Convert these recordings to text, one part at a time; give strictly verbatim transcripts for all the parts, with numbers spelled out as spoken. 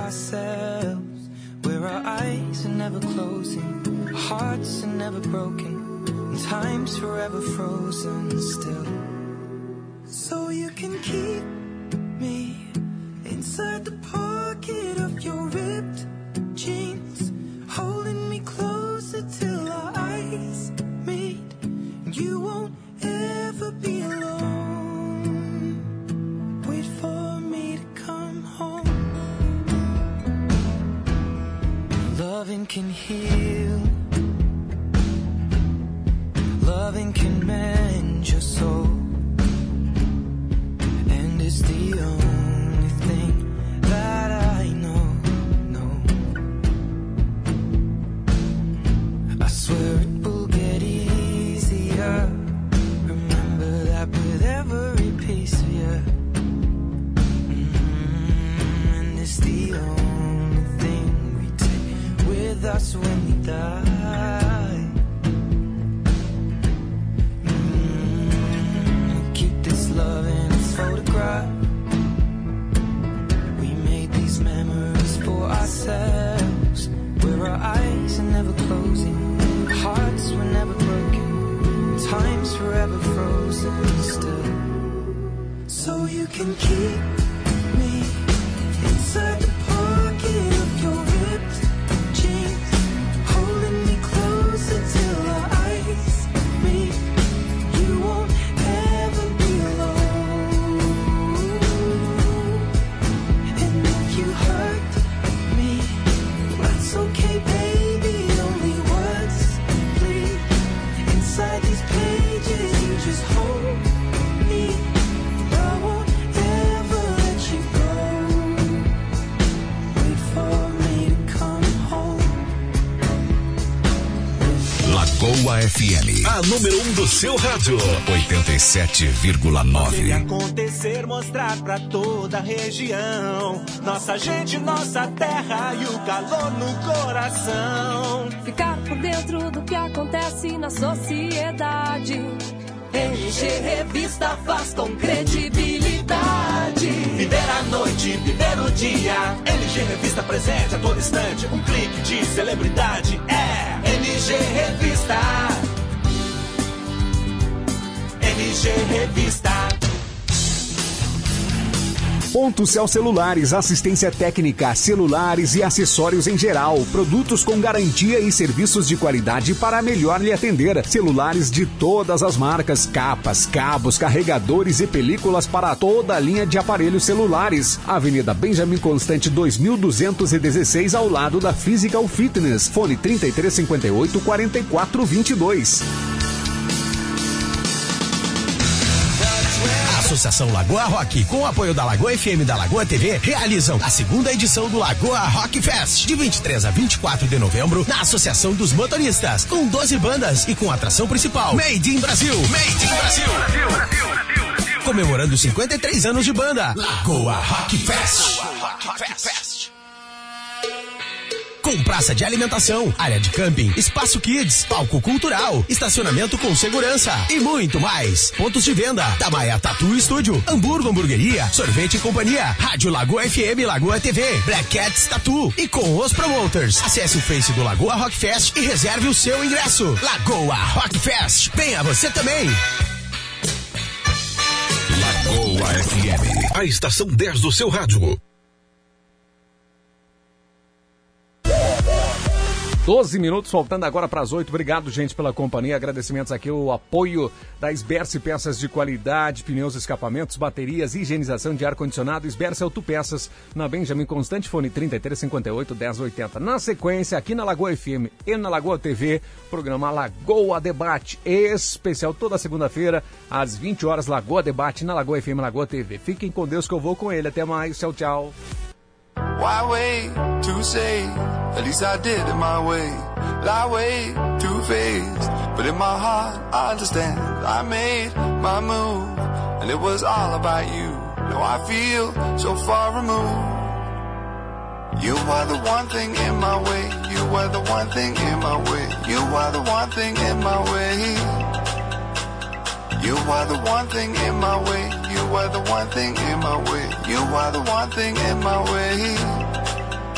ourselves, where our eyes are never closing, hearts are never broken, and time's forever frozen still. So you can keep me inside the pocket of your ripped jeans, holding me closer till our eyes meet, and you won't ever be alone. Wait for me to come home. Loving can heal, loving can mend your soul, and it's the only thing that I know, no. I swear it will get easier, remember that with every piece of you, mm-hmm. And it's the only thing we take with us when we die. Mm-hmm. Keep this love in its photograph. We made these memories for ourselves, where our eyes are never closing, hearts were never broken, time's forever frozen still. So you can keep me inside the pocket of your ripped jeans, holding me closer till our eyes meet. You won't ever be alone. And if you hurt me, that's okay, baby. Only words bleed inside these pages. You just hold me. I won't ever let you go. Wait for me to come home. Lagoa F M, a número um do seu rádio, oitenta e sete vírgula nove. Acontecer, mostrar pra toda a região, nossa gente, nossa terra e o calor no coração. Ficar por dentro do que acontece na sociedade. N G Revista faz com credibilidade. Viver a noite, viver o dia. N G Revista presente a todo instante. Um clique de celebridade é N G Revista. N G Revista. Ponto Cell Celulares, assistência técnica, celulares e acessórios em geral, produtos com garantia e serviços de qualidade para melhor lhe atender. Celulares de todas as marcas, capas, cabos, carregadores e películas para toda a linha de aparelhos celulares. Avenida Benjamin Constant dois mil duzentos e dezesseis, ao lado da Physical Fitness. Fone trinta e três cinquenta e oito, quarenta e quatro vinte e dois. Associação Lagoa Rock, com o apoio da Lagoa F M e da Lagoa T V, realizam a segunda edição do Lagoa Rock Fest, de vinte e três a vinte e quatro de novembro, na Associação dos Motoristas, com doze bandas e com atração principal Made in Brasil. Made in Brasil. Brasil, Brasil, Brasil, Brasil. Comemorando cinquenta e três anos de banda. Lagoa Rock Fest. Lagoa Rock Fest. Com praça de alimentação, área de camping, espaço kids, palco cultural, estacionamento com segurança e muito mais. Pontos de venda: Tamaia Tatu Estúdio, Hamburgo Hamburgueria, Sorvete e Companhia, Rádio Lagoa F M, Lagoa T V, Black Cats Tatu e com os promoters. Acesse o Face do Lagoa Rock Fest e reserve o seu ingresso. Lagoa Rock Fest, venha você também. Lagoa F M, a estação dez do seu rádio. doze minutos, faltando agora para as oito. Obrigado, gente, pela companhia. Agradecimentos aqui, o apoio da Sberce Peças de Qualidade, pneus, escapamentos, baterias, higienização de ar-condicionado. Sberce Autopeças, na Benjamin Constant, fone trinta e três cinquenta e oito, dez oitenta. Na sequência, aqui na Lagoa F M e na Lagoa T V, programa Lagoa Debate especial, toda segunda-feira, às vinte horas, Lagoa Debate, na Lagoa F M e Lagoa T V. Fiquem com Deus que eu vou com ele. Até mais. Tchau, tchau. Why wait to say, at least I did it my way. Lie way too faced, but in my heart I understand. I made my move, and it was all about you. Now I feel so far removed. You are the one thing in my way. You are the one thing in my way. You are the one thing in my way. You are the one thing in my way. You are the one thing in my way. You are the one thing in my way.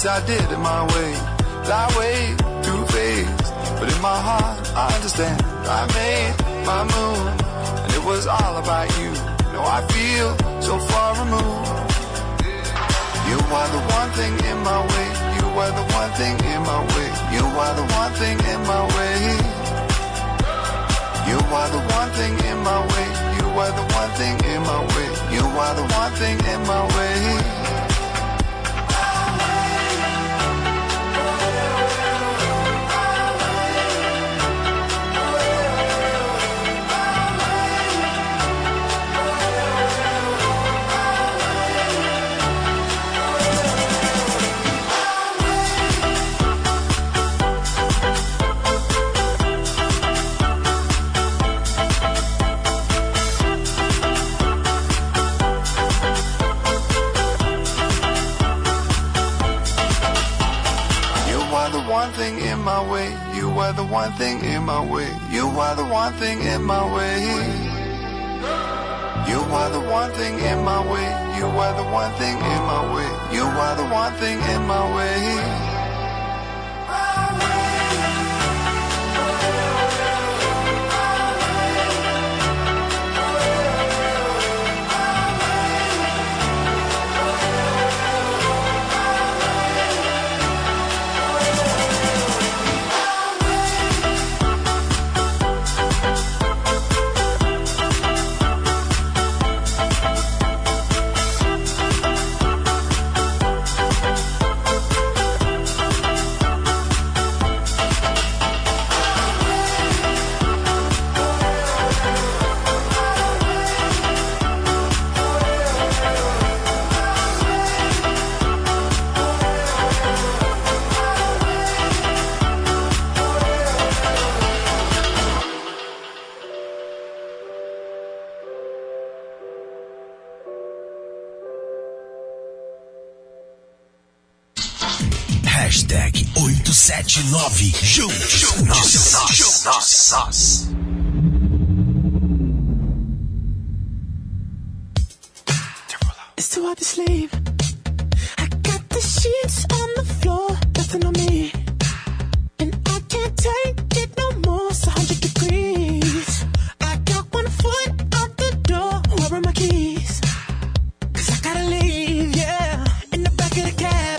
least I did it my way. Lie way, two-faced, but in my heart I understand. I made my move, and it was all about you. Now I feel so far removed. You are the one thing in my way. You are the one thing in my way. You are the one thing in my way. You are the one thing in my way. You are the one thing in my way. You are the one thing in my way. One thing in my way, you are the one thing in my way. You are the one thing in my way. You are the one thing in my way. You are the one thing in my way. You are the one thing in my way. Hashtag oito sete nove. Juntos, nós, nós, nós, nós. It's too hard to sleep. I got the sheets on the floor, nothing on me. And I can't take it no more, it's one hundred degrees. I got one foot out the door, where are my keys? Cause I gotta leave, yeah, in the back of the cab.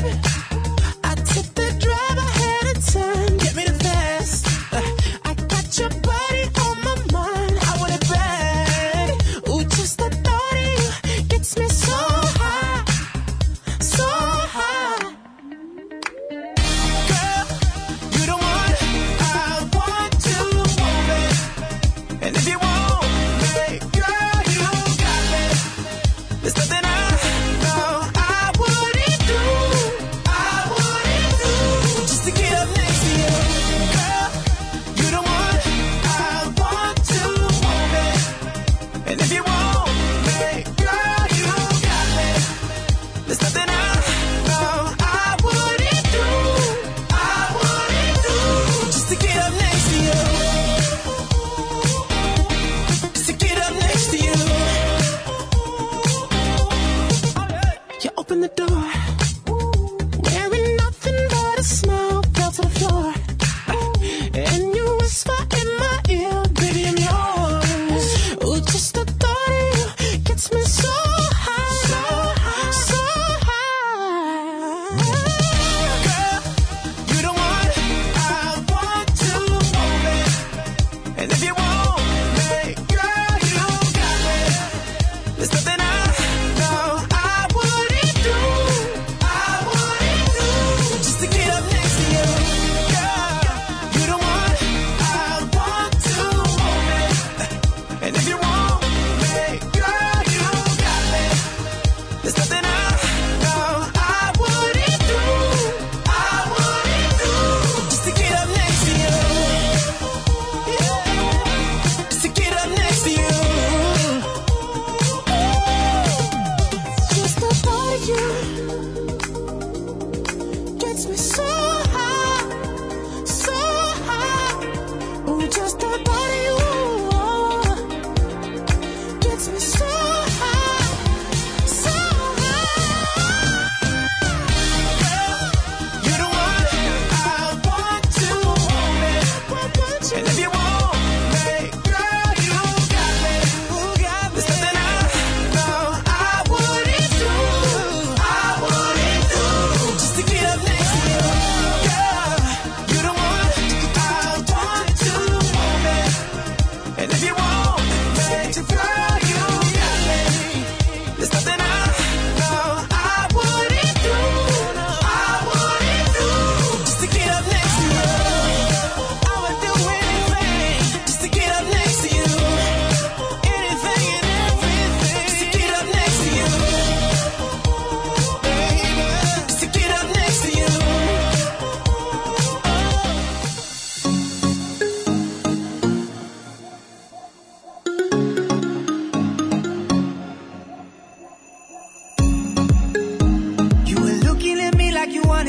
Get me the fast. I got your body on my mind. I want it bad. Ooh, just the thought of you gets me so high, so high. Girl, you the one I want to move it. And if you want me, girl, you got me. There's nothing I know I wouldn't do. I wouldn't do just to get up next. And if you want me, girl, you got me. There's nothing I know I wouldn't do. I wouldn't do just to get up next to you. Just to get up next to you. You open the door, wearing nothing but a smile, fell to the floor. And you whisper in my ear, baby, I'm yours. Ooh, just the thought of you gets me so high, so high, so high. Girl, you the one I want to move it. And if you want me, girl, you got me. There's nothing I know I wouldn't do.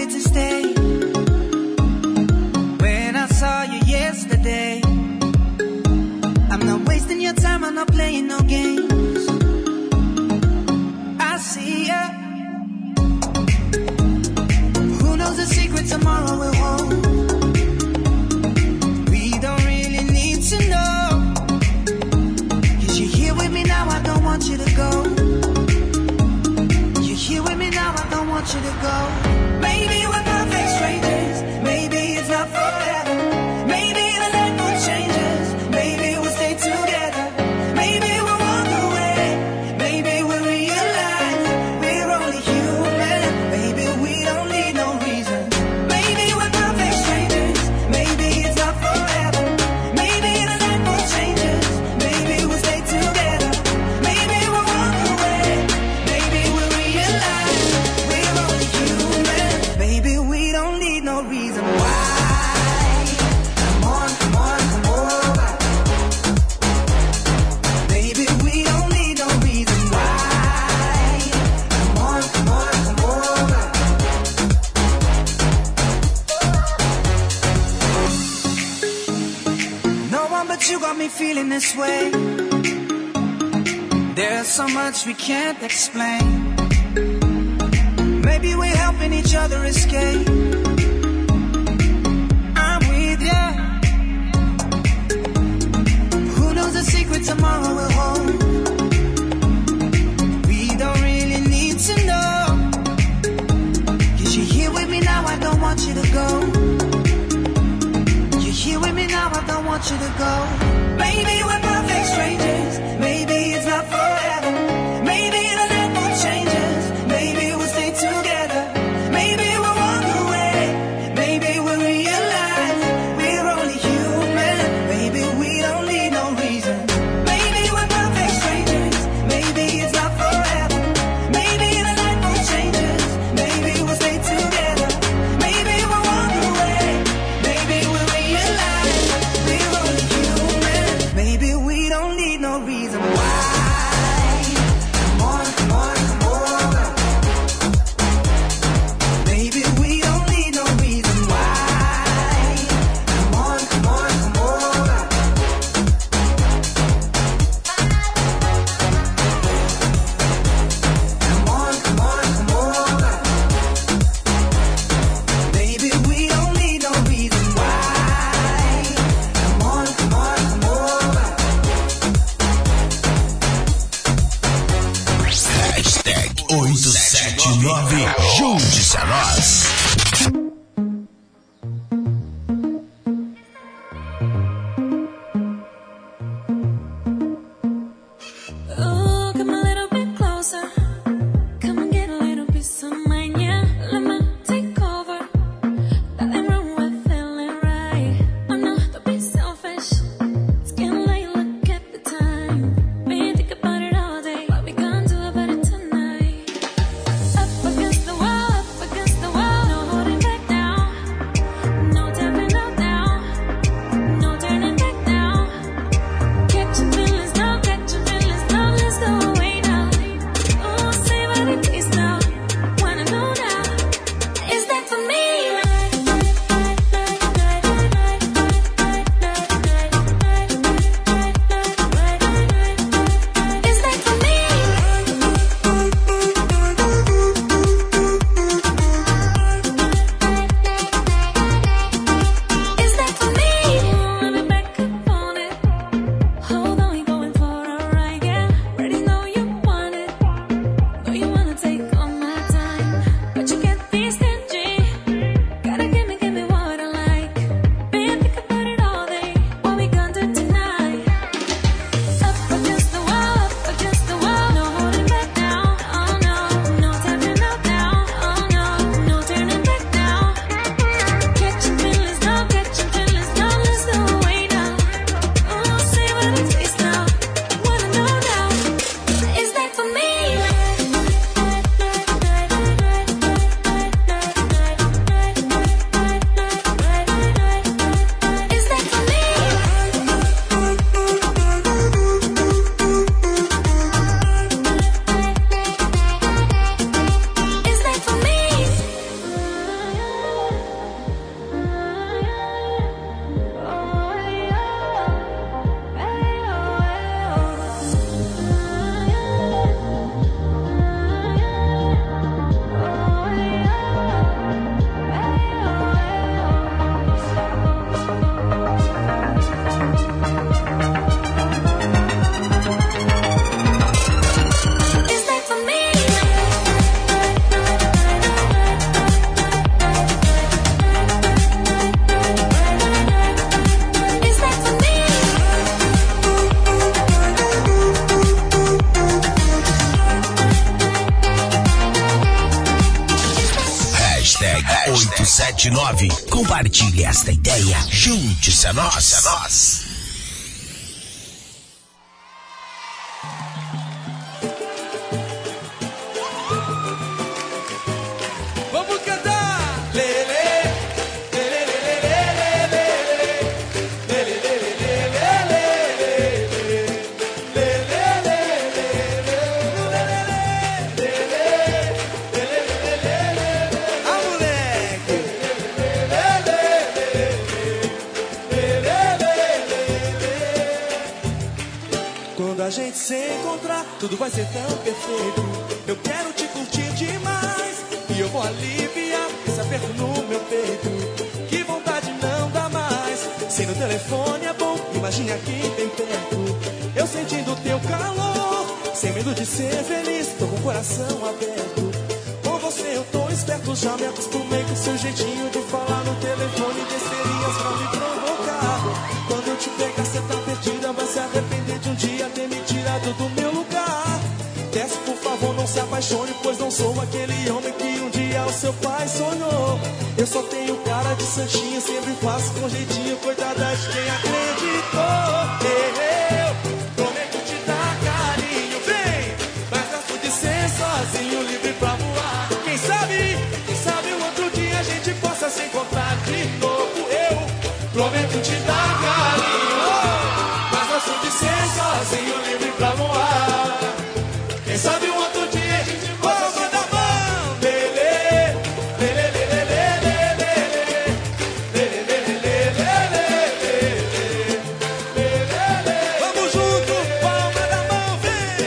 here to stay. When I saw you yesterday, I'm not wasting your time, I'm not playing no games. I see ya. Who knows the secret tomorrow will hold? We don't really need to know. Cause you're here with me now, I don't want you to go. You're here with me now, I don't want you to go. Maybe we're perfect strangers, maybe it's not forever. Maybe the light will changes, maybe we'll stay together. Maybe we'll walk away, maybe we'll realize we're only human. Maybe we don't need no reason. Maybe we're perfect strangers, maybe it's not forever. Maybe the light will changes, maybe we'll stay together. Maybe we'll walk away, maybe we'll realize we're only human. Maybe we don't need no reason why. Come on, come on, come over. Maybe we don't need no reason why. Come on, come on, come over. No one but you got me feeling this way. There's so much we can't explain. Maybe we're helping each other escape. I'm with ya. Who knows the secret tomorrow will hold? We don't really need to know. Cause you're here with me now, I don't want you to go. You're here with me now, I don't want you to go. Maybe we're perfect strangers, maybe it's not forever. Maybe the light will changes, maybe we'll stay together. Maybe we'll walk away, maybe we'll realize we're only human. Maybe we don't need no reason. Maybe we're perfect strangers, maybe it's not forever. Maybe the light will changes, maybe we'll stay together. Maybe we'll walk away, maybe we'll realize we're only human. Maybe we don't need no reason why. Come on, come on, come over. Maybe we don't need no reason why. Come on, come on, come over. Come on, come on, come over. Maybe we don't need no reason why. Come on, come on, come over. Hashtag oito sete nove. Junte-se a nós. Oh, come a little bit closer. Come and get a little piece of mine, yeah. Let me take over. Nothing wrong with feeling right. Oh no, don't be selfish. It's getting late, look at the time. Been think about it all day. What we gonna do about it tonight? Up against the wall, up against the wall. No oito sete nove. Compartilhe esta ideia. Junte-se a nós. A nós. Vamos cantar! Lele, lele, quando a gente se encontrar, tudo vai ser tão perfeito. Eu quero te curtir demais e eu vou aliviar esse aperto no meu peito. Que vontade não dá mais. Se no telefone é bom, imagine aqui bem perto. Eu sentindo teu calor, sem medo de ser feliz, tô com o coração aberto. Com você eu tô esperto, já me acostumei com seu jeitinho de falar no telefone, besteirinhas pra me provocar. Quando eu te pegar, cê tá perdida, vai se arrepender de um dia ter me tirado do meu lugar. Peço, por favor, não se apaixone, pois não sou aquele homem que um dia o seu pai sonhou. Eu só tenho cara de santinho, sempre faço com jeitinho, coitada de quem acreditou. Eu prometo te dar carinho, vem, mas gosto de ser sozinho, livre pra voar. Quem sabe, quem sabe um outro dia a gente possa se encontrar de novo. Eu prometo te dar carinho, mas gosto de ser sozinho, livre pra voar. Quem sabe um outro dia a gente possa se encontrar. Vamos junto, palma da mão, vem.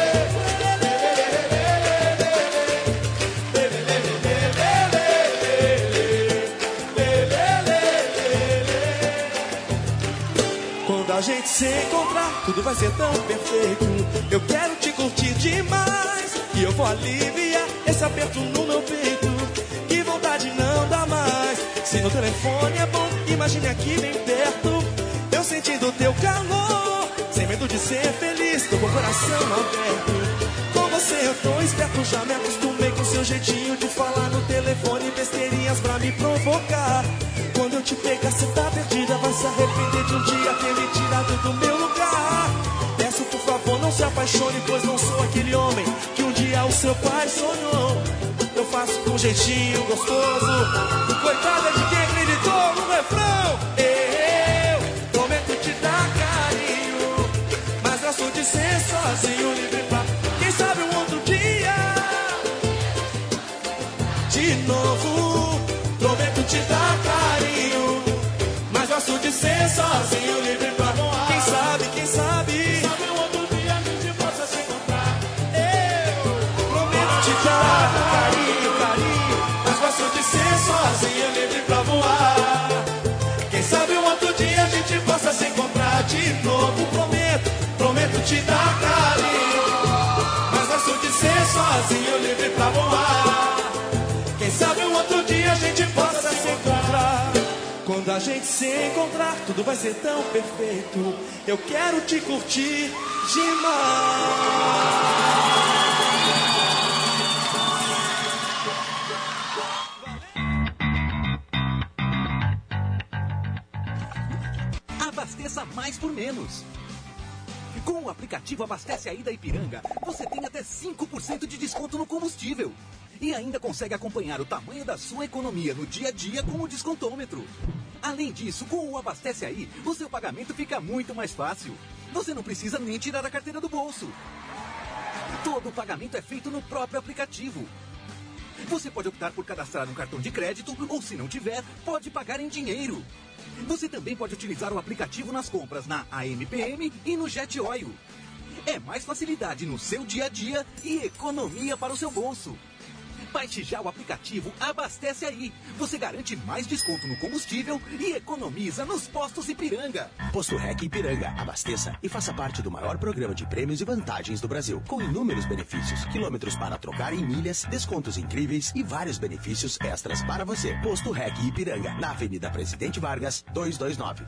Quando a gente se encontrar, tudo vai ser tão perfeito. Eu quero te curtir demais e eu vou aliviar esse aperto no meu peito. Que vontade não dá mais. Se no telefone é bom, imagine aqui bem perto. Eu sentindo teu calor, sem medo de ser feliz, tô com o coração aberto. Com você eu tô esperto, já me acostumei com seu jeitinho de falar no telefone, besteirinhas pra me provocar. Quando eu te pegar, cê tá perdida, vai se arrepender de um dia ter me tirado do meu lugar. Peço, por favor, não se apaixone, pois não sou aquele homem que um dia o seu pai sonhou. Eu faço com jeitinho gostoso, coitada de quem acreditou no refrão. Eu prometo te dar carinho, mas gosto de ser sozinho, livre pra... Quem sabe um outro dia, de novo, prometo te dar carinho, mas gosto de ser sozinho, livre pra voar. Quem sabe, quem sabe, quem sabe um outro dia a gente possa se encontrar. Eu prometo te dar carinho, carinho, mas gosto de ser sozinho, livre pra voar. Quem sabe um outro dia a gente possa se encontrar de novo. Prometo, prometo te dar carinho, mas gosto de ser sozinho, livre pra voar. Quem sabe um outro dia a gente possa se encontrar. Quando a gente se encontrar, tudo vai ser tão perfeito. Eu quero te curtir demais. Abasteça mais por menos. Com o aplicativo Abastece Aí da Ipiranga, você tem até cinco por cento de desconto no combustível. E ainda consegue acompanhar o tamanho da sua economia no dia a dia com o descontômetro. Além disso, com o Abastece Aí, o seu pagamento fica muito mais fácil. Você não precisa nem tirar a carteira do bolso. Todo o pagamento é feito no próprio aplicativo. Você pode optar por cadastrar um cartão de crédito ou, se não tiver, pode pagar em dinheiro. Você também pode utilizar o aplicativo nas compras na A M P M e no Jet Oil. É mais facilidade no seu dia a dia e economia para o seu bolso. Baixe já o aplicativo Abastece Aí. Você garante mais desconto no combustível e economiza nos postos Ipiranga. Posto Rec Ipiranga. Abasteça e faça parte do maior programa de prêmios e vantagens do Brasil. Com inúmeros benefícios, quilômetros para trocar em milhas, descontos incríveis e vários benefícios extras para você. Posto Rec Ipiranga, na Avenida Presidente Vargas, duzentos e vinte e nove.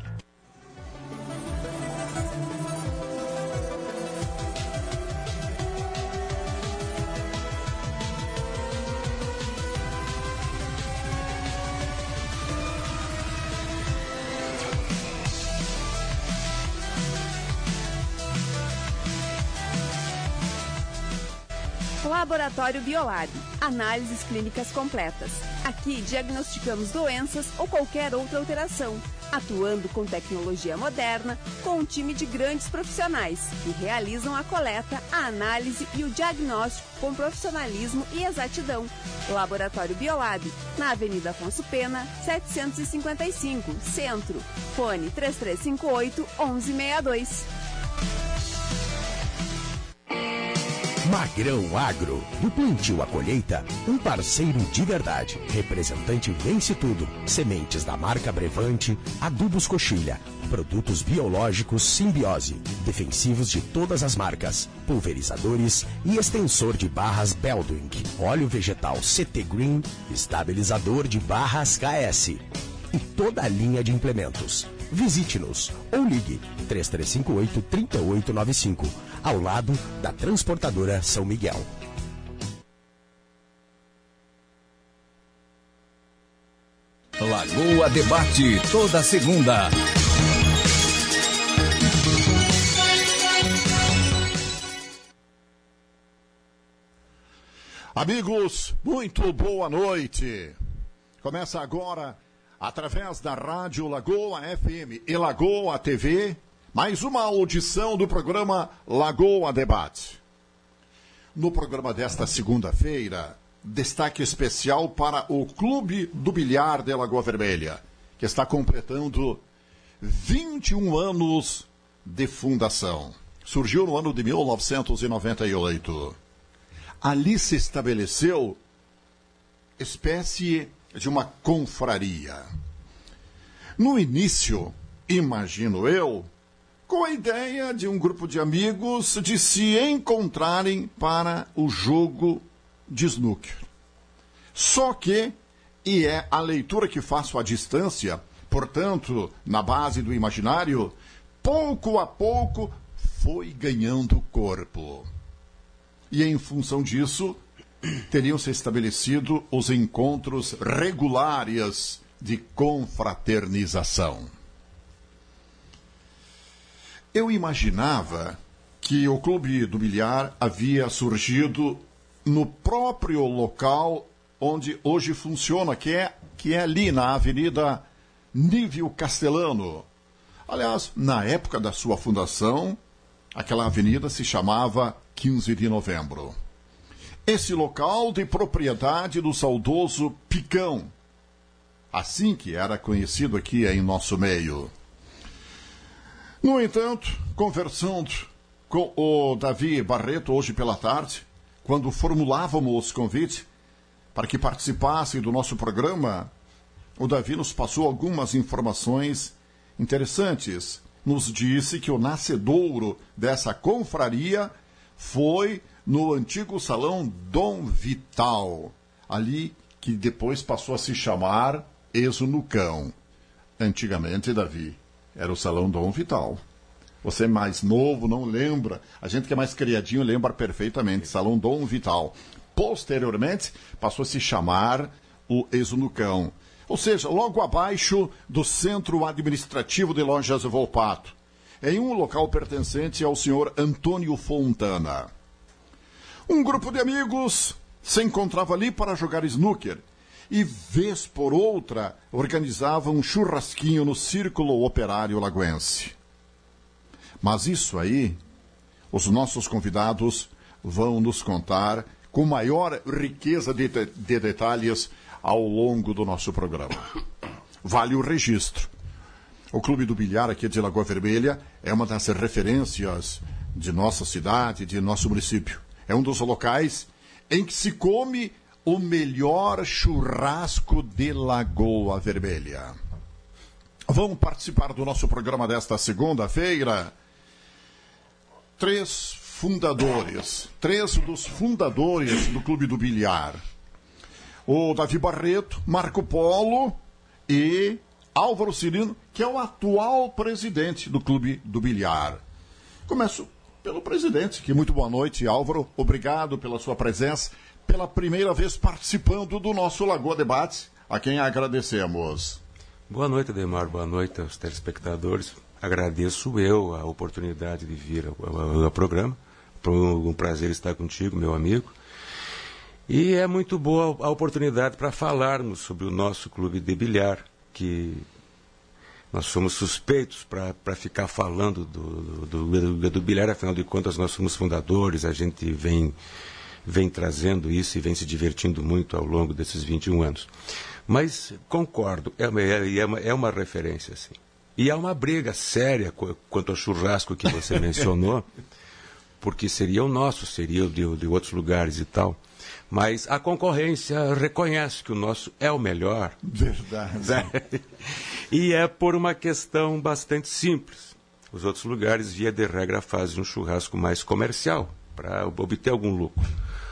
Laboratório Biolab, análises clínicas completas. Aqui diagnosticamos doenças ou qualquer outra alteração, atuando com tecnologia moderna, com um time de grandes profissionais que realizam a coleta, a análise e o diagnóstico com profissionalismo e exatidão. Laboratório Biolab, na Avenida Afonso Pena, setecentos e cinquenta e cinco, Centro. Fone três três cinco oito, onze sessenta e dois. Magrão Agro, do plantio à colheita, um parceiro de verdade. Representante Vence Tudo, sementes da marca Brevante, adubos Coxilha, produtos biológicos Simbiose, defensivos de todas as marcas, pulverizadores e extensor de barras Beldwing, óleo vegetal C T Green, estabilizador de barras K S e toda a linha de implementos. Visite-nos ou ligue três três cinco oito, três oito nove cinco, ao lado da Transportadora São Miguel. Lagoa Debate, toda segunda. Amigos, muito boa noite. Começa agora, através da Rádio Lagoa F M e Lagoa T V, mais uma audição do programa Lagoa Debate. No programa desta segunda-feira, destaque especial para o Clube do Bilhar de Lagoa Vermelha, que está completando vinte e um anos de fundação. Surgiu no ano de mil novecentos e noventa e oito. Ali se estabeleceu espécie de uma confraria. No início, imagino eu, com a ideia de um grupo de amigos de se encontrarem para o jogo de snooker. Só que, e é a leitura que faço à distância, portanto, na base do imaginário, pouco a pouco foi ganhando corpo. E em função disso, teriam se estabelecido os encontros regulares de confraternização. Eu imaginava que o Clube do Bilhar havia surgido no próprio local onde hoje funciona, que é, que é ali na Avenida Nívio Castelano. Aliás, na época da sua fundação, aquela avenida se chamava quinze de novembro. Esse local de propriedade do saudoso Picão, assim que era conhecido aqui em nosso meio. No entanto, conversando com o Davi Barreto hoje pela tarde, quando formulávamos o convite para que participasse do nosso programa, o Davi nos passou algumas informações interessantes. Nos disse que o nascedouro dessa confraria foi no antigo salão Dom Vital, ali que depois passou a se chamar Exunucão. Antigamente, Davi, era o salão Dom Vital. Você mais novo não lembra, a gente que é mais criadinho lembra perfeitamente, salão Dom Vital. Posteriormente, passou a se chamar o Exunucão. Ou seja, logo abaixo do Centro Administrativo de Lojas Volpato, em um local pertencente ao senhor Antônio Fontana. Um grupo de amigos se encontrava ali para jogar snooker e, vez por outra, organizava um churrasquinho no Círculo Operário Lagoense. Mas isso aí, os nossos convidados vão nos contar com maior riqueza de, de, de detalhes ao longo do nosso programa. Vale o registro. O Clube do Bilhar aqui de Lagoa Vermelha é uma das referências de nossa cidade, de nosso município. É um dos locais em que se come o melhor churrasco de Lagoa Vermelha. Vão participar do nosso programa desta segunda-feira três fundadores, três dos fundadores do Clube do Bilhar. O Davi Barreto, Marco Polo e Álvaro Cirino, que é o atual presidente do Clube do Bilhar. Começo pelo presidente, que muito boa noite, Álvaro. Obrigado pela sua presença, pela primeira vez participando do nosso Lagoa Debate, a quem agradecemos. Boa noite, Ademar. Boa noite aos telespectadores. Agradeço eu a oportunidade de vir ao, ao, ao programa um prazer estar contigo, meu amigo. E é muito boa a oportunidade para falarmos sobre o nosso clube de bilhar, que nós somos suspeitos para ficar falando do, do, do, do bilhar, afinal de contas nós somos fundadores, a gente vem, vem trazendo isso e vem se divertindo muito ao longo desses vinte e um anos. Mas concordo, é uma, é uma, é uma referência, sim. E há uma briga séria quanto ao churrasco que você mencionou, porque seria o nosso, seria o de, de outros lugares e tal. Mas a concorrência reconhece que o nosso é o melhor. Verdade. E é por uma questão bastante simples. Os outros lugares, via de regra, fazem um churrasco mais comercial, para obter algum lucro.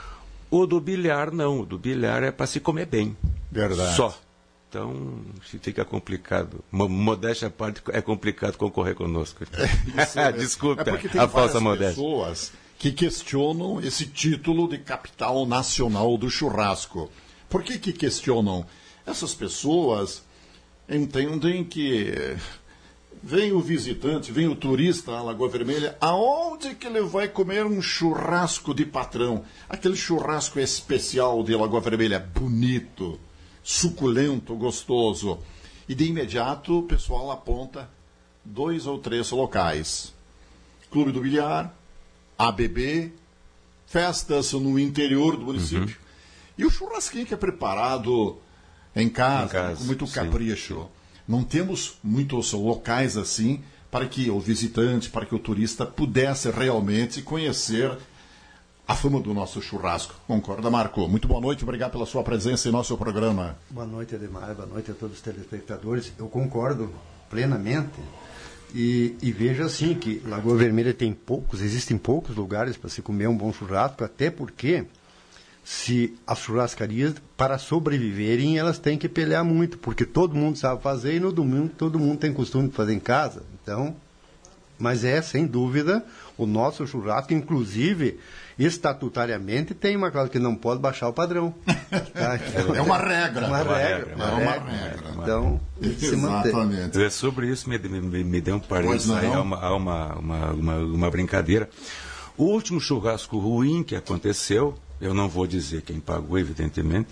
O do bilhar, não. O do bilhar é para se comer bem. Verdade. Só. Então, se fica complicado. Modéstia à parte, é complicado concorrer conosco. É, Desculpa, é porque tem a falsa modéstia. Pessoas que questionam esse título de capital nacional do churrasco. Por que que questionam? Essas pessoas entendem que vem o visitante, vem o turista à Lagoa Vermelha, aonde que ele vai comer um churrasco de patrão? Aquele churrasco especial de Lagoa Vermelha, bonito, suculento, gostoso. E de imediato o pessoal aponta dois ou três locais. Clube do Bilhar, A B B, festas no interior do município. Uhum. E o churrasquinho que é preparado em casa, em casa com muito capricho. Sim. Não temos muitos locais assim para que o visitante, para que o turista pudesse realmente conhecer a fama do nosso churrasco. Concorda, Marco? Muito boa noite, obrigado pela sua presença em nosso programa. Boa noite, Ademar, boa noite a todos os telespectadores. Eu concordo plenamente. E, e veja assim que Lagoa Vermelha tem poucos, existem poucos lugares para se comer um bom churrasco, até porque se as churrascarias, para sobreviverem, elas têm que pelear muito, porque todo mundo sabe fazer e no domingo todo mundo tem costume de fazer em casa. Então, mas é, sem dúvida, o nosso churrasco, inclusive, estatutariamente, tem uma coisa que não pode baixar o padrão. Tá? Então, é uma regra. Uma, uma regra. regra. É uma regra. Então, se exatamente. É sobre isso, me, me, me deu um parênteses aí, há uma, há uma, uma, uma, uma brincadeira. O último churrasco ruim que aconteceu, eu não vou dizer quem pagou, evidentemente,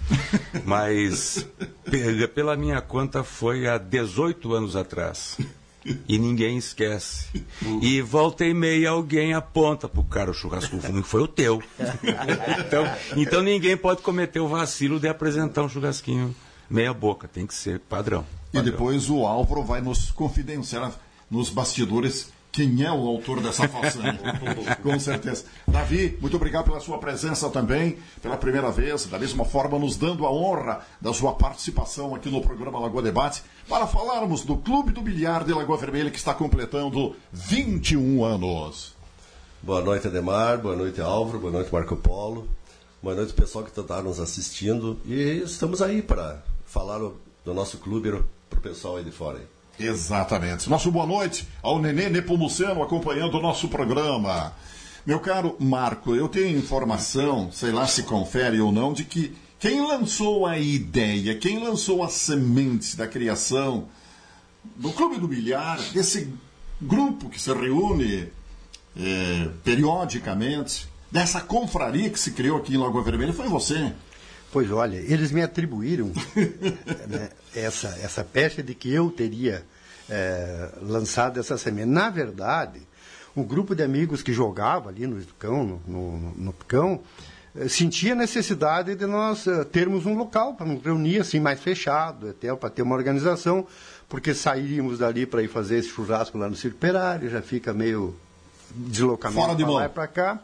mas pela minha conta foi há dezoito anos atrás. E ninguém esquece. E volta e meia alguém aponta pro cara, o churrasco ruim foi o teu. então, então ninguém pode cometer o vacilo de apresentar um churrasquinho meia boca, tem que ser padrão. padrão. E depois o Álvaro vai nos confidenciar nos bastidores quem é o autor dessa façanha. Com certeza. Davi, muito obrigado pela sua presença também, pela primeira vez, da mesma forma nos dando a honra da sua participação aqui no programa Lagoa Debate, para falarmos do Clube do Bilhar de Lagoa Vermelha, que está completando vinte e um anos. Boa noite, Ademar, boa noite, Álvaro, boa noite, Marco Polo, boa noite, pessoal que está nos assistindo, e estamos aí para falar do nosso clube para o pessoal aí de fora. Aí. Exatamente. Nosso boa noite ao Nenê Nepomuceno acompanhando o nosso programa. Meu caro Marco, eu tenho informação, sei lá se confere ou não, de que quem lançou a ideia, quem lançou a semente da criação do Clube do Bilhar, desse grupo que se reúne é, periodicamente, dessa confraria que se criou aqui em Lagoa Vermelha, foi você. Pois olha, eles me atribuíram né, essa, essa pecha de que eu teria é, lançado essa semente. Na verdade, um grupo de amigos que jogava ali no Picão, no, no, no Picão, sentia necessidade de nós uh, termos um local para nos reunir assim mais fechado, até para ter uma organização, porque sairíamos dali para ir fazer esse churrasco lá no Circo Perário, já fica meio deslocamento para lá e para cá.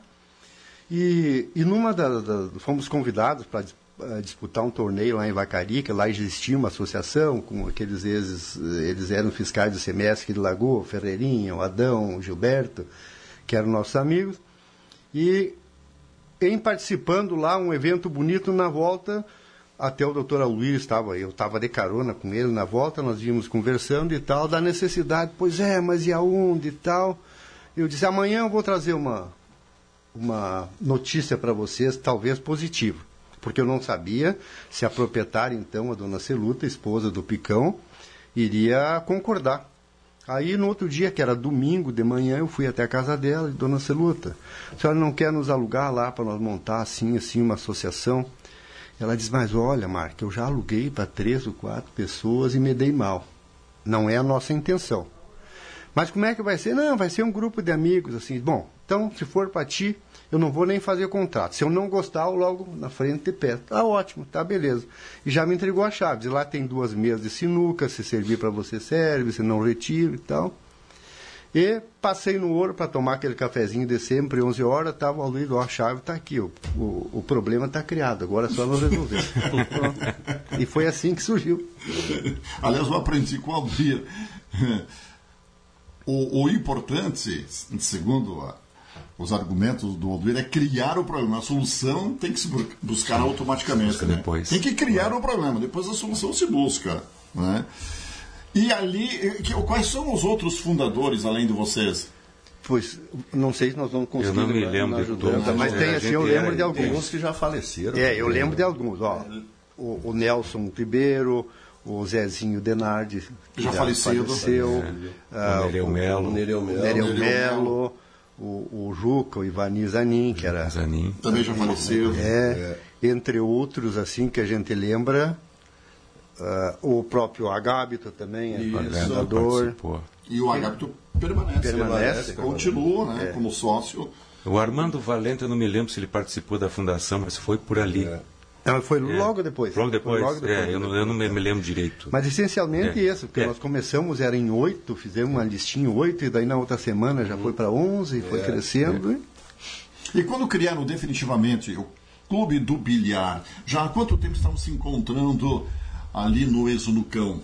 E, e numa das, das, fomos convidados para uh, disputar um torneio lá em Vacaria, que lá existia uma associação com aqueles ex, eles eram fiscais do semestre de Lagoa, o Ferreirinha, o Adão, o Gilberto, que eram nossos amigos. E em participando lá, um evento bonito na volta, até o doutor Luiz estava, eu estava de carona com ele na volta, nós íamos conversando e tal, da necessidade, pois é, mas e aonde e tal? Eu disse, amanhã eu vou trazer uma, uma notícia para vocês, talvez positiva, porque eu não sabia se a proprietária, então, a dona Celuta, esposa do Picão, iria concordar. Aí no outro dia, que era domingo de manhã, eu fui até a casa dela, e dona Celuta, a senhora não quer nos alugar lá para nós montar assim, assim, uma associação? Ela diz, mas olha, Marca, eu já aluguei para três ou quatro pessoas e me dei mal. Não é a nossa intenção. Mas como é que vai ser? Não, vai ser um grupo de amigos, assim. Bom, então, se for para ti, eu não vou nem fazer contrato. Se eu não gostar, eu logo na frente te peço. Tá ótimo, tá beleza. E já me entregou a chave. E lá tem duas mesas de sinuca, se servir para você serve, se não retiro e tal. E passei no Ouro para tomar aquele cafezinho de sempre, onze horas, estava ao livro, ó, a chave está aqui, o, o, o problema está criado, agora é só nós resolver. E foi assim que surgiu. Aliás, eu aprendi com o Aldir. O, o importante, segundo a, os argumentos do Aldir, é criar o problema. A solução tem que se buscar automaticamente. Né? Depois. Tem que criar o problema, depois a solução se busca. Né? E ali, quais são os outros fundadores, além de vocês? Pois, não sei se nós vamos conseguir. Eu não me lembro de todos. Mas tem, assim, eu lembro de alguns. Tem uns que já faleceram. É, eu lembro de alguns. Ó, o, o Nelson Ribeiro, o Zezinho Denardi, já, já falecido. faleceu. É, uh, o Nereu Melo. O Nereu Melo. O, o Juca, o Ivani Zanin, que era... Zanin. Também já faleceu. É, é, entre outros, assim, que a gente lembra... Uh, o próprio Agábito também é fundador. E o Agábito permanece, permanece, continua, né, é. como sócio. O Armando Valente, eu não me lembro se ele participou da fundação, mas foi por ali. É. Não, foi logo depois. Logo depois, logo depois. É, eu, não, eu não me, me lembro direito. Mas essencialmente é. isso, porque é. nós começamos, era em oito, fizemos uma listinha oito, e daí na outra semana já foi para onze, foi é. crescendo. É. E quando criaram definitivamente o Clube do Bilhar, já há quanto tempo estamos se encontrando ali no Exunucão?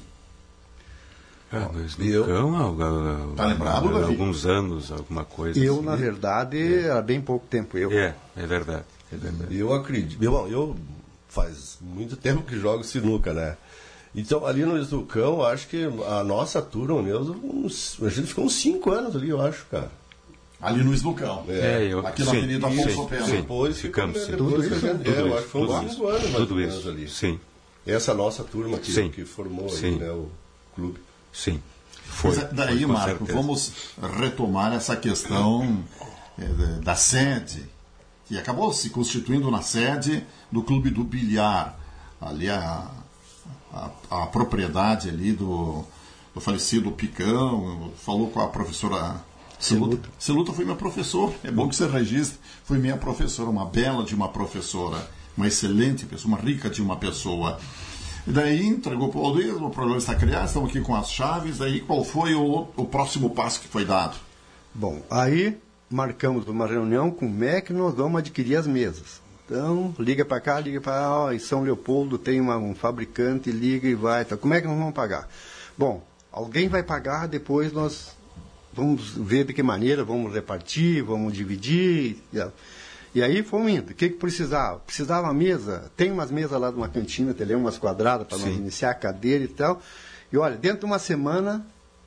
Ah, no Exunucão, tá lembrado, há alguns anos, alguma coisa eu, assim. na verdade, é. era bem pouco tempo. Eu. É, é verdade. É verdade. Eu acredito. Eu, eu faz muito tempo que jogo sinuca, né? Então, ali no Exunucão, acho que a nossa turma mesmo, uns, a gente ficou uns cinco anos ali, eu acho, cara. Ali no Esnucão. É, eu, aqui na Avenida Afonso Pena. Depois ficamos. Depois, tudo isso, tudo é, eu isso, acho que foi uns cinco anos mais tudo ou menos isso, ali. Sim. Essa nossa turma que, sim. que formou sim. aí, né, o clube. Sim. Foi, Mas daí, foi, Marco, certeza. vamos retomar essa questão é, da sede, que acabou se constituindo na sede do Clube do Bilhar. Ali a, a, a propriedade ali do, do falecido Picão, falou com a professora Celuta. Celuta foi minha professora, é bom que você registre, foi minha professora, uma bela de uma professora, uma excelente pessoa, uma rica de uma pessoa. E daí entregou para o Aldir, o problema está criado, estamos aqui com as chaves, daí qual foi o, o próximo passo que foi dado? Bom, aí marcamos uma reunião com o M E C que nós vamos adquirir as mesas. Então, liga para cá, liga para lá, ó, em São Leopoldo tem uma, um fabricante, liga e vai. Tá. Como é que nós vamos pagar? Bom, alguém vai pagar, depois nós vamos ver de que maneira, vamos repartir, vamos dividir. E aí fomos indo. O que, que precisava? Precisava uma mesa. Tem umas mesas lá de uma cantina, tem umas quadradas para nós iniciar a cadeira e tal. E olha, dentro de uma semana,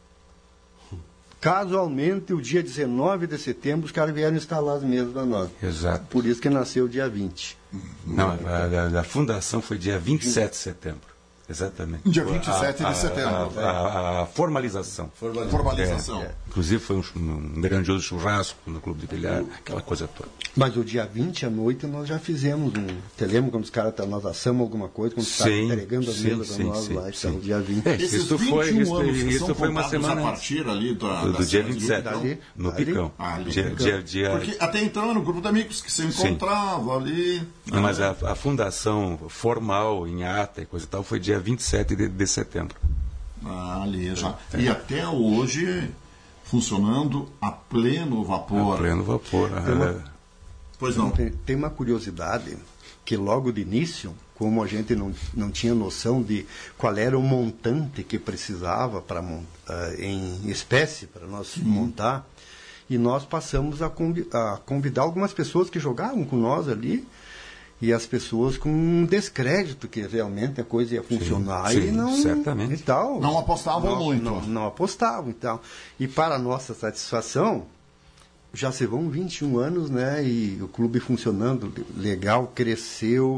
casualmente, o dia dezenove de setembro, os caras vieram instalar as mesas para nós. Exato. Por isso que nasceu o dia vinte. Não, a, a, a fundação foi dia vinte e sete de setembro. Exatamente. Dia vinte e sete a, de setembro. A, a, a, a formalização. Formalização. formalização. É, é. Inclusive foi um, um grandioso churrasco no Clube de Bilhar, aquela coisa toda. Mas o dia vinte à noite nós já fizemos um. Você lembra quando os caras, nós assamos alguma coisa, quando estavam entregando as mesas para nós sim, lá, sim. Então, dia vinte. É, isso foi, isso, isso foi uma semana a partir ali da, do, da do dia vinte e sete, ali, no ali, Picão. Ali, dia, Picão. Dia, dia... Porque até então era um grupo de amigos que se encontravam ali. Não, mas a, a fundação formal, em ata e coisa e tal, foi dia vinte e sete de, de setembro. Ah, ali já. É. E até hoje funcionando a pleno vapor. A pleno vapor. Tem uma, pois não. Tem, tem uma curiosidade que logo de início, como a gente não, não tinha noção de qual era o montante que precisava para uh, em espécie para nós uhum. montar, e nós passamos a, convi a convidar algumas pessoas que jogavam com nós ali, e as pessoas com um descrédito que realmente a coisa ia funcionar sim, e não certamente. E tal. Não apostavam não, muito. Não, não apostavam e tal. E para a nossa satisfação, já se vão vinte e um anos, né? E o clube funcionando legal, cresceu,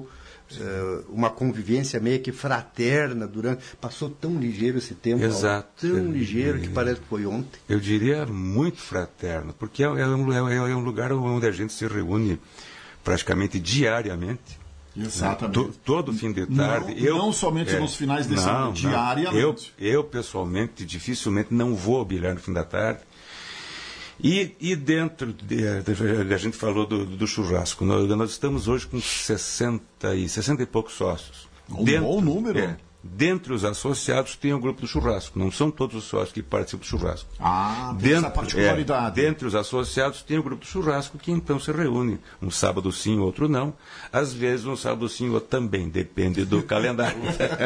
uh, uma convivência meio que fraterna durante... Passou tão ligeiro esse tempo. Exato. Tão eu, ligeiro eu, que parece que foi ontem. Eu diria muito fraterno, porque é, é, um, é, é um lugar onde a gente se reúne praticamente diariamente. Exatamente. Né? Todo fim de tarde. Não, eu, não somente é, nos finais de semana, diariamente. Eu, eu, pessoalmente, dificilmente não vou ao bilhar no fim da tarde. E, e dentro, de, de, a gente falou do, do churrasco, nós, nós estamos hoje com sessenta e, sessenta e poucos sócios. Um dentro, bom número. É, dentre os associados tem o grupo do churrasco, não são todos os sócios que participam do churrasco. Ah, tem dentro, essa particularidade. É, dentre os associados tem o grupo do churrasco, que então se reúne, um sábado sim, outro não. Às vezes um sábado sim, outro também, depende do calendário.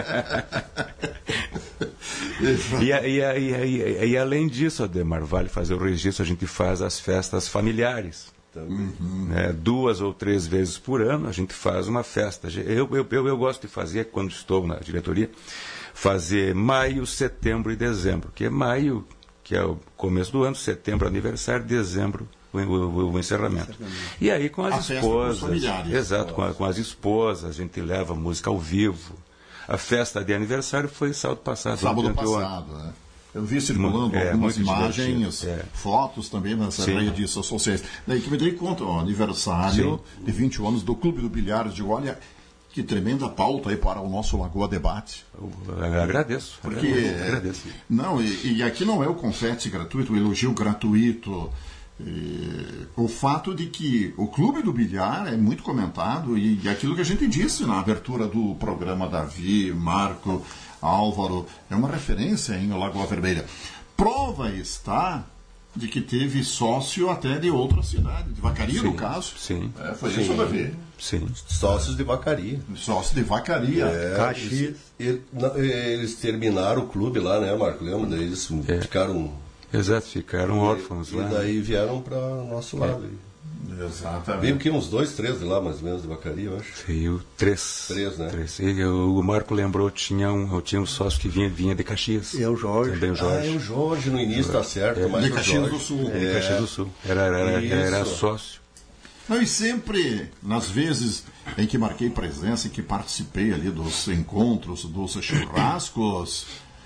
E, e, e, e, e além disso, Ademar, vale fazer o registro, a gente faz as festas familiares. Uhum. Né, duas ou três vezes por ano a gente faz uma festa. Eu, eu, eu, eu gosto de fazer, quando estou na diretoria, fazer maio, setembro e dezembro, que é maio, que é o começo do ano, setembro aniversário, dezembro o, o, o encerramento. E aí com as a esposas, exato, com, a, com as esposas, a gente leva música ao vivo. A festa de aniversário foi sábado passado. Sábado passado, né? Eu vi circulando é, algumas imagens, é. fotos também nas Sim. redes sociais. Daí que me dei conta, o aniversário Sim. de vinte anos do Clube do Bilhar de Olha, que tremenda pauta aí para o nosso Lagoa Debate. Eu agradeço. Porque, eu agradeço. Não, e, e aqui não é o confete gratuito, o elogio gratuito. E, o fato de que o Clube do Bilhar é muito comentado e, e aquilo que a gente disse na abertura do programa, Davi, Marco, Álvaro, é uma referência em Lagoa Vermelha. Prova está de que teve sócio até de outra cidade, de Vacaria, sim, no caso. Sim. É, foi sim, isso, Davi? Sim. Sócios de Vacaria. Sócios de Vacaria. É, Caxias. Eles, eles terminaram o clube lá, né, Marco? Lembra? Eles é. ficaram... Exato, ficaram órfãos e, lá. E daí vieram para o nosso lado. É. Exatamente. Veio que uns dois, três de lá, mais ou menos, de Vacaria, eu acho. Veio três. Três, né? Três. E o Marco lembrou, tinha um, eu tinha um sócio que vinha, vinha de Caxias. É o Jorge. Também o Jorge. Ah, é o Jorge, no início está certo. É. Mas de Caxias do Sul. É. De Caxias do Sul. Era, era, era, era sócio. Não, e sempre, nas vezes em que marquei presença, em que participei ali dos encontros, dos churrascos,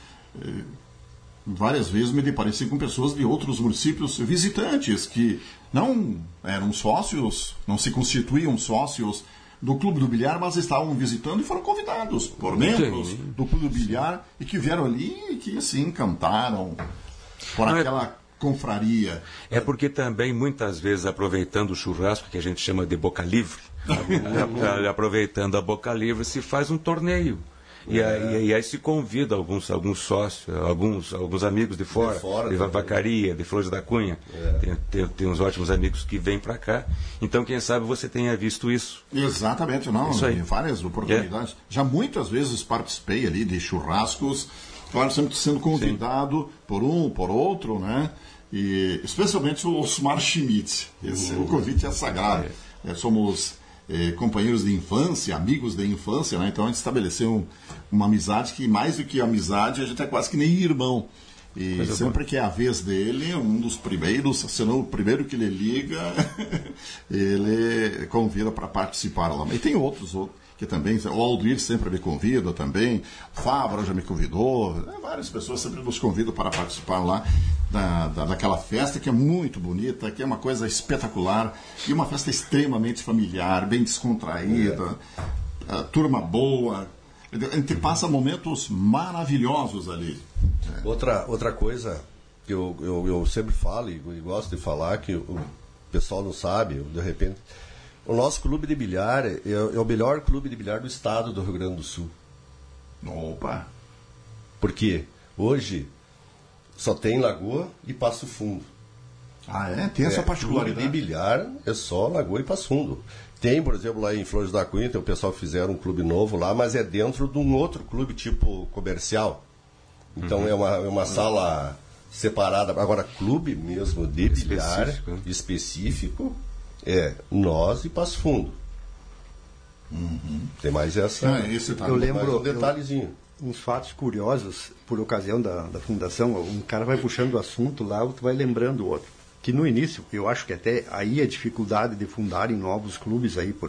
várias vezes me deparei com pessoas de outros municípios, visitantes, que não eram sócios, não se constituíam sócios do Clube do Bilhar, mas estavam visitando e foram convidados por membros Sim. do Clube do Bilhar e que vieram ali e que se encantaram por não aquela... É... confraria. É porque também, muitas vezes, aproveitando o churrasco, que a gente chama de boca livre, aproveitando a boca livre, se faz um torneio. E, é. aí, e aí se convida alguns, alguns sócios, alguns, alguns amigos de fora, de, fora, de Vacaria, de Flores da Cunha. É. Tem, tem, tem uns ótimos amigos que vêm para cá. Então, quem sabe você tenha visto isso. Exatamente, não. Em várias oportunidades. É. Já muitas vezes participei ali de churrascos, claro, sempre sendo convidado Sim. por um, por outro, né? E especialmente o Osmar Schmidt. Esse, uhum. O convite é sagrado. É. É, somos é, companheiros de infância, amigos de infância, né? Então a gente estabeleceu um, uma amizade que, mais do que amizade, a gente é quase que nem irmão. E Mas sempre é que é a vez dele, um dos primeiros, se não o primeiro que ele liga, ele convida para participar lá. E tem outros, outros. Que também, o Aldir sempre me convida também, o Fábio já me convidou, né? Várias pessoas sempre nos convidam para participar lá da, da, daquela festa que é muito bonita, que é uma coisa espetacular e uma festa extremamente familiar, bem descontraída, é. turma boa, a gente passa momentos maravilhosos ali. É. Outra, outra coisa que eu, eu, eu sempre falo e, e gosto de falar, que o pessoal não sabe, de repente... O nosso clube de bilhar é, é o melhor clube de bilhar do estado do Rio Grande do Sul. Opa! Por quê? Hoje só tem Lagoa e Passo Fundo. Ah, é? Tem essa é, particularidade. Clube de bilhar é só Lagoa e Passo Fundo. Tem, por exemplo, lá em Flores da Cunha, tem o pessoal que fizeram um clube novo lá, mas é dentro de um outro clube tipo comercial. Então uhum. é, uma, é uma sala separada. Agora, clube mesmo de bilhar específico, específico é nós e Passo Fundo. Uhum. Tem mais essa. Ah, esse tá eu lembro um detalhezinho. Eu, uns fatos curiosos, por ocasião da, da fundação, um cara vai puxando o assunto lá, outro vai lembrando o outro. Que no início, eu acho que até aí a dificuldade de fundar em novos clubes aí por, a,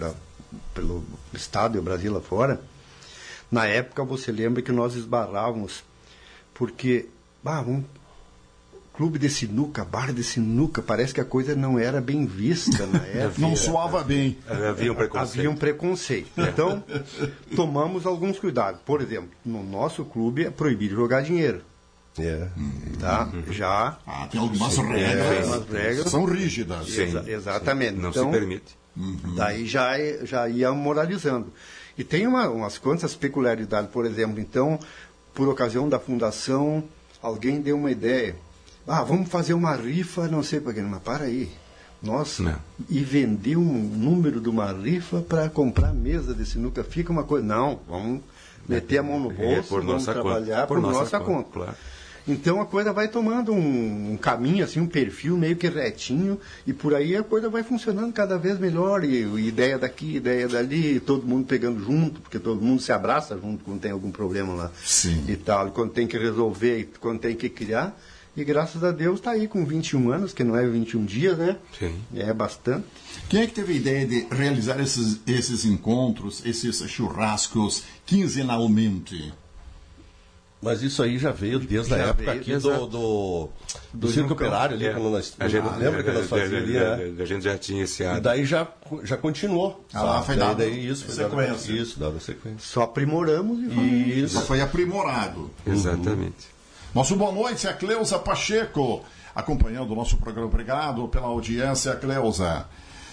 pelo estado e o Brasil lá fora, na época você lembra que nós esbarrávamos, porque, ah, um clube de sinuca, bar de sinuca, parece que a coisa não era bem vista na época. Não soava bem. Havia um preconceito. Havia um preconceito. Então, tomamos alguns cuidados. Por exemplo, no nosso clube é proibido jogar dinheiro. É. Tá? Já. Ah, tem algumas Sim, regras. é, algumas regras. São rígidas. Exa- exatamente. Não então, se permite. Uhum. Daí já, é- já ia moralizando. E tem uma, umas quantas peculiaridades, por exemplo, então, por ocasião da fundação, alguém deu uma ideia. Ah, vamos fazer uma rifa, não sei para quê. Mas para aí. Nossa, Não. e vender um número de uma rifa para comprar mesa de sinuca. Fica uma coisa. Não, vamos meter a mão no bolso, É, por vamos nossa trabalhar conta. por, Por nossa nossa conta, conta. claro. Então a coisa vai tomando um, um caminho, assim, um perfil meio que retinho, e por aí a coisa vai funcionando cada vez melhor, e, e ideia daqui, ideia dali, todo mundo pegando junto, porque todo mundo se abraça junto quando tem algum problema lá. Sim. E tal, quando tem que resolver, e quando tem que criar. E graças a Deus está aí com vinte e um anos, que não é vinte e um dias, né? Sim. É bastante. Quem é que teve a ideia de realizar esses, esses encontros, esses churrascos quinzenalmente? Mas isso aí já veio desde a Já época veio, aqui exato. do, do, do, Do Circo Juncão. Operário ali, É. quando nós, A gente, lembra que nós a- fazíamos a- ali, né? a- a gente já tinha esse E hábito. daí já, já continuou. Ah, sabe? foi daí, dado daí isso, foi dado- sequência. isso, dava sequência. Só aprimoramos e vamos. Isso. Só foi aprimorado. Exatamente. Nosso boa noite é a Cleusa Pacheco, acompanhando o nosso programa. Obrigado pela audiência, Cleusa.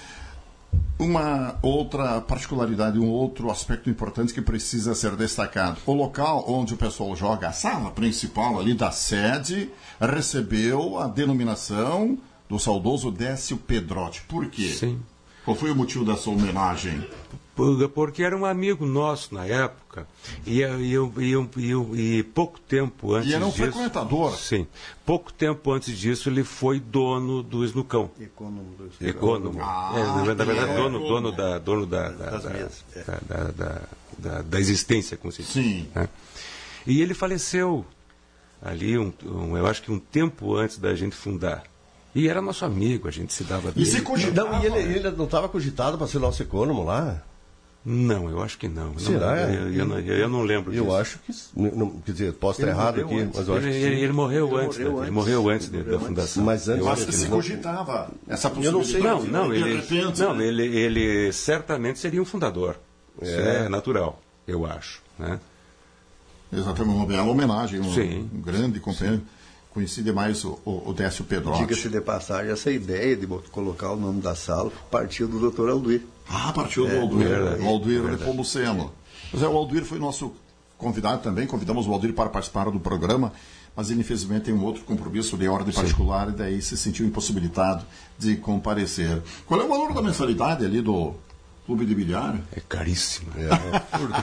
Uma outra particularidade, um outro aspecto importante que precisa ser destacado. O local onde o pessoal joga, a sala principal ali da sede, recebeu a denominação do saudoso Décio Pedrotti. Por quê? Sim. Qual foi o motivo dessa homenagem? Por- Porque era um amigo nosso na época, e, e, eu- e, eu- e, eu- e pouco tempo antes E era um disso... frequentador. Sim. Pouco tempo antes disso, ele foi dono do Snucão. Econômico. Econômico. Ah, é, na verdade, é. dono, dono, da, dono da, da, Das da, mesas, é. da, da, da, da- da existência, como se diz. Sim. Né? E ele faleceu ali, um, um- eu acho que um tempo antes da gente fundar. E era nosso amigo, a gente se dava bem. E se cogitava? Não, e ele, ele não estava cogitado para ser nosso econômico lá? Não, eu acho que não. Será? Não, eu, eu não, eu não lembro Eu disso. acho que. Não, quer dizer, posso estar Ele errado morreu aqui, antes. mas eu acho Ele, que sim. ele- ele morreu Ele antes, morreu né? Ele antes. morreu antes de- Ele da morreu fundação. Mas antes- Eu Mas acho que se ele- cogitava essa Eu não sei. possibilidade? Não, não, de ele, repente, não ele, ele certamente seria um fundador. Isso é natural, eu acho. Né? Exatamente, uma bela homenagem, um, Sim. um grande companheiro. Conheci demais o, o, o Décio Pedrotti. Diga-se de passagem, essa ideia de bot- colocar o nome da sala partiu do doutor Alduir. Ah, partiu do É, Alduir, verdade, o Alduir verdade. Nepomuceno. Mas é, o Alduir foi nosso convidado também, convidamos o Alduir para participar do programa, mas ele infelizmente tem um outro compromisso de ordem particular e daí se sentiu impossibilitado de comparecer. Qual é o valor da mensalidade ali do Clube de Bilhar? É caríssimo. É,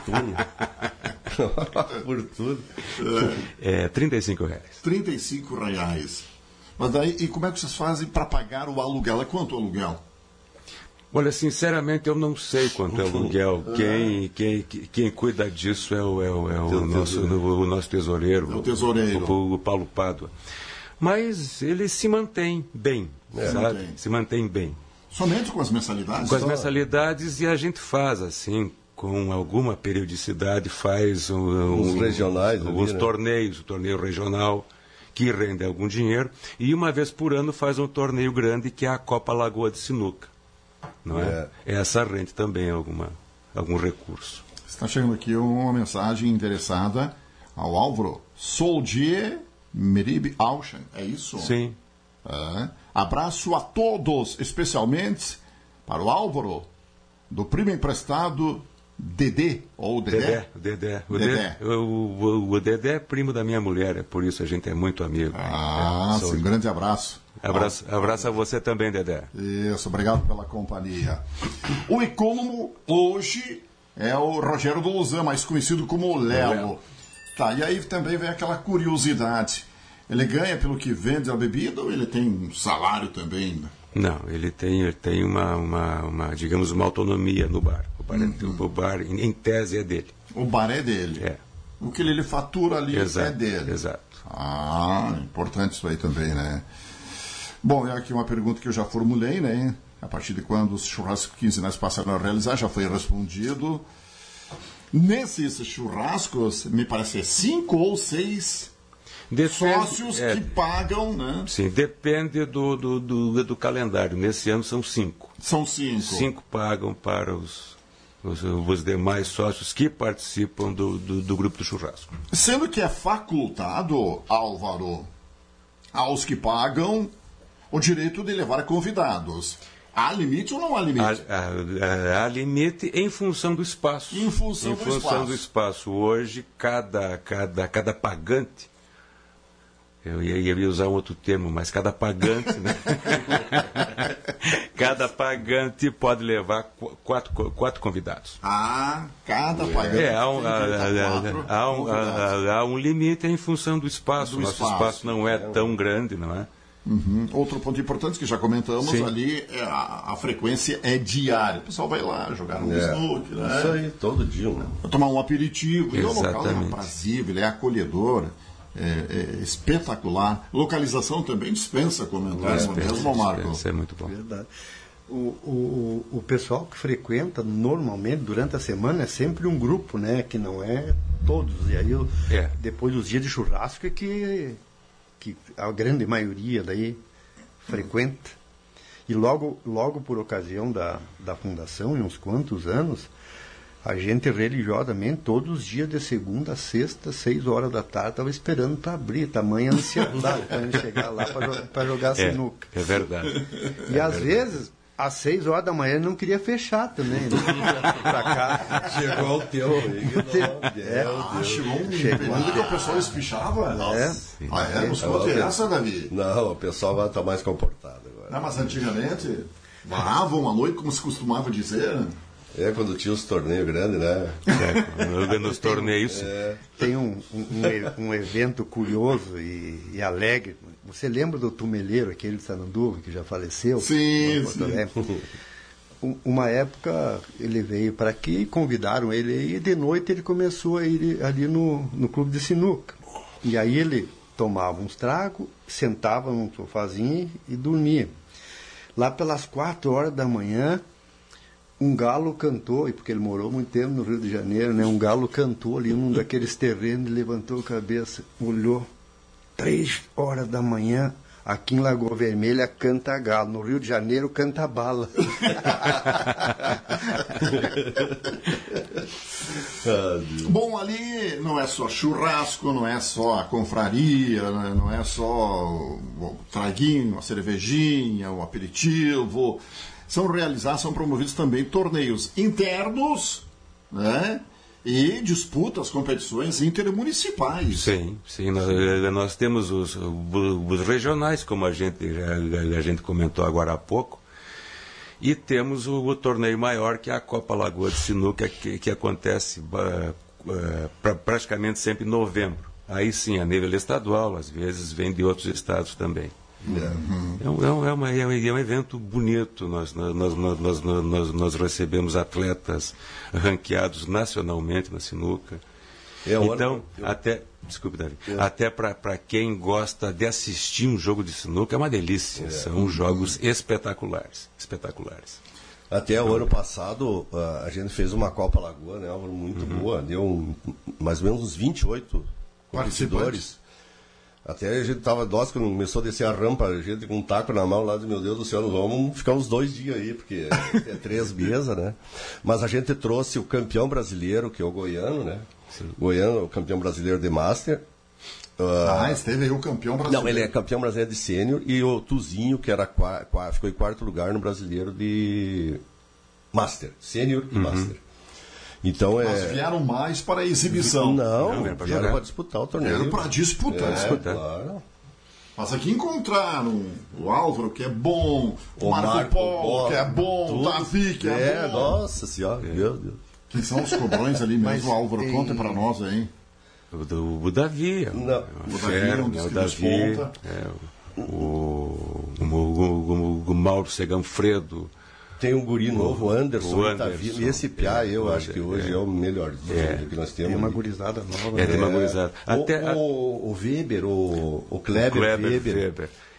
fortuna. Fortuna. É trinta e cinco reais. trinta e cinco reais. Mas daí, e como é que vocês fazem para pagar o aluguel? É quanto o aluguel? Olha, sinceramente, eu não sei quanto é o aluguel. Quem, quem, quem cuida disso é o, é o, é o, nosso, o nosso tesoureiro, É o tesoureiro. o, o Paulo Pádua. Mas ele se mantém bem, É, sabe? mantém. Se mantém bem. Somente com as mensalidades? Com as Só? mensalidades, e a gente faz assim, com alguma periodicidade, faz um, Uns um- regionais ali, alguns né? torneios, o torneio regional, que rende algum dinheiro, e uma vez por ano faz um torneio grande, que é a Copa Lagoa de Sinuca. Não é? Essa rende também alguma, algum recurso. Está chegando aqui uma mensagem interessada ao Álvaro Soldier Merib Auchen. É isso? Sim. É. Abraço a todos, especialmente para o Álvaro, do primo emprestado Dedé, ou Dedé. Dedé. Dedé. O Dedé. Dedé, o, o- o Dedé é primo da minha mulher, é por isso a gente é muito amigo. Ah, É, sim, sou- um grande abraço. Abraço, abraço a você também, Dedé. Isso, obrigado pela companhia. O econômico hoje é o Rogério Douzan, mais conhecido como Lelo. Lelo. Tá, e aí também vem aquela curiosidade. Ele ganha pelo que vende a bebida ou ele tem um salário também? Não, ele tem, ele tem uma, uma, uma, digamos, uma autonomia no bar. O bar, é- o bar em, em tese, é dele. O bar é dele. É. O que ele fatura ali Exato, é dele. exato. Ah, importante isso aí também, né? Bom, é aqui uma pergunta que eu já formulei, né? a partir de quando os churrascos quinzenais passaram a realizar, já foi respondido. Nesses churrascos, me parece, é cinco ou seis Depende, sócios é, que pagam, né? Sim, depende do, do, do, do calendário. Nesse ano são cinco. São cinco. Cinco pagam para os, os, os demais sócios que participam do, do, do grupo do churrasco. Sendo que é facultado, Álvaro, aos que pagam o direito de levar convidados. Há limite ou não há limite? Há, há, há limite em função do espaço. Em função, em do, função espaço. do espaço. Hoje, cada, cada, cada pagante, eu ia, ia usar um outro termo, mas cada pagante, né? Cada pagante pode levar quatro, quatro convidados. Ah, cada pagante. É, há um, há, quatro há, um, há, há um limite em função do espaço. Do Nosso espaço. espaço não é tão grande, não é? Uhum. Outro ponto importante que já comentamos Sim. ali, é a, a frequência é diária. O pessoal vai lá jogar um É. snook, né? Isso aí, todo dia, né? Tomar um aperitivo. E o local é Exatamente. aprazível, é acolhedor, é, é espetacular. Localização também dispensa comentários, não é mesmo, Marco? Isso é muito bom. Verdade. O, o, o pessoal que frequenta normalmente durante a semana é sempre um grupo, né? Que não é todos. E aí, eu, É. depois dos dias de churrasco, é que, que a grande maioria daí frequenta. E logo, logo por ocasião da, da fundação, em uns quantos anos, a gente religiosamente, todos os dias de segunda a sexta, seis horas da tarde, estava esperando para abrir, tamanha ansiedade para a gente chegar lá para jogar É, sinuca. é verdade. E É às verdade. vezes, às seis horas da manhã, ele não queria fechar também. Né? Pra cá. Chegou o tempo aí. É, Ah, chegou um Chegou. período que o pessoal espichava? É. Ah, é? Nos conte essa, Davi. Não, o pessoal vai estar mais comportado agora. Não, mas antigamente, varavam à noite, como se costumava dizer. É, quando tinha os torneios grandes, né? É, nos torneios. É. Tem um, um, um e- um evento curioso e, e alegre. Você lembra do tumeleiro, aquele de Sananduva, que já faleceu? Sim, Em Porto sim. Alegre? Um- Uma época ele veio para aqui, convidaram ele e de noite ele começou a ir ali no, no clube de sinuca. E aí ele tomava uns tragos, sentava num sofazinho e dormia. Lá pelas quatro horas da manhã, um galo cantou, e porque ele morou muito tempo no Rio de Janeiro, né? Um galo cantou ali num daqueles terrenos, levantou a cabeça, olhou. Três horas da manhã, aqui em Lagoa Vermelha, canta galo. No Rio de Janeiro, canta bala. Bom, ali não é só churrasco, não é só a confraria, né? Não é só o o traguinho, a cervejinha, o aperitivo. São realizados, são promovidos também torneios internos, né? E disputas, competições intermunicipais. Sim, sim. Nós, nós temos os, os regionais, como a gente, a, a gente comentou agora há pouco, e temos o, o torneio maior, que é a Copa Lagoa de Sinuca, que, que acontece uh, uh, pra, praticamente sempre em novembro. Aí sim, a nível estadual, às vezes vem de outros estados também. É, um, é, um, é, uma, é um evento bonito. Nós, nós, nós, nós, nós, nós recebemos atletas ranqueados nacionalmente na sinuca. É um então, ano- até, desculpe, Davi, É. até para quem gosta de assistir um jogo de sinuca é uma delícia. É. São jogos espetaculares, espetaculares. Até o ano passado, ah, a gente fez uma Copa Lagoa, né, Álvaro, muito boa. Deu um- mais ou menos uns vinte e oito competidores. Até a gente tava, nós, quando começou a descer a rampa, a gente com um taco na mão lá, de meu Deus do céu, nós vamos ficar uns dois dias aí, porque é três mesas, né? Mas a gente trouxe o campeão brasileiro, que é o Goiano, né? Goiano, o campeão brasileiro de Master. Ah, esteve aí o campeão brasileiro. Não, ele é campeão brasileiro de sênior, e o Tuzinho, que era qua- qua- ficou em quarto lugar no brasileiro de Master, sênior e Master. Então é. Mas vieram mais para a exibição. Não, Não, vieram pra vieram jogar. para disputar o torneio. Vieram para disputar. É, disputar. claro. Mas aqui encontraram o Álvaro, que é bom, o, O Marco, Marco Polo, Polo, que é bom, tudo. o Davi, que é, É, bom. nossa senhora, meu Deus. Quem são os cobrões ali Mas mesmo, Álvaro? tem- Conta para nós aí. O, do, o Davi, é o, Não. é O o Davi é Fer, um dos né, o que Davi, desponta. é, o, o, o, o, o, o Mauro Seganfredo. Tem um guri novo, Anderson, o que tá Anderson, vindo. E esse Piá, é, eu o acho que Ander- hoje é, é. o melhor É. que nós temos. Tem uma ali. gurizada nova. É, né? tem uma gurizada. O, Até a- o, o Weber, o, o Kleber, Kleber Weber. Weber.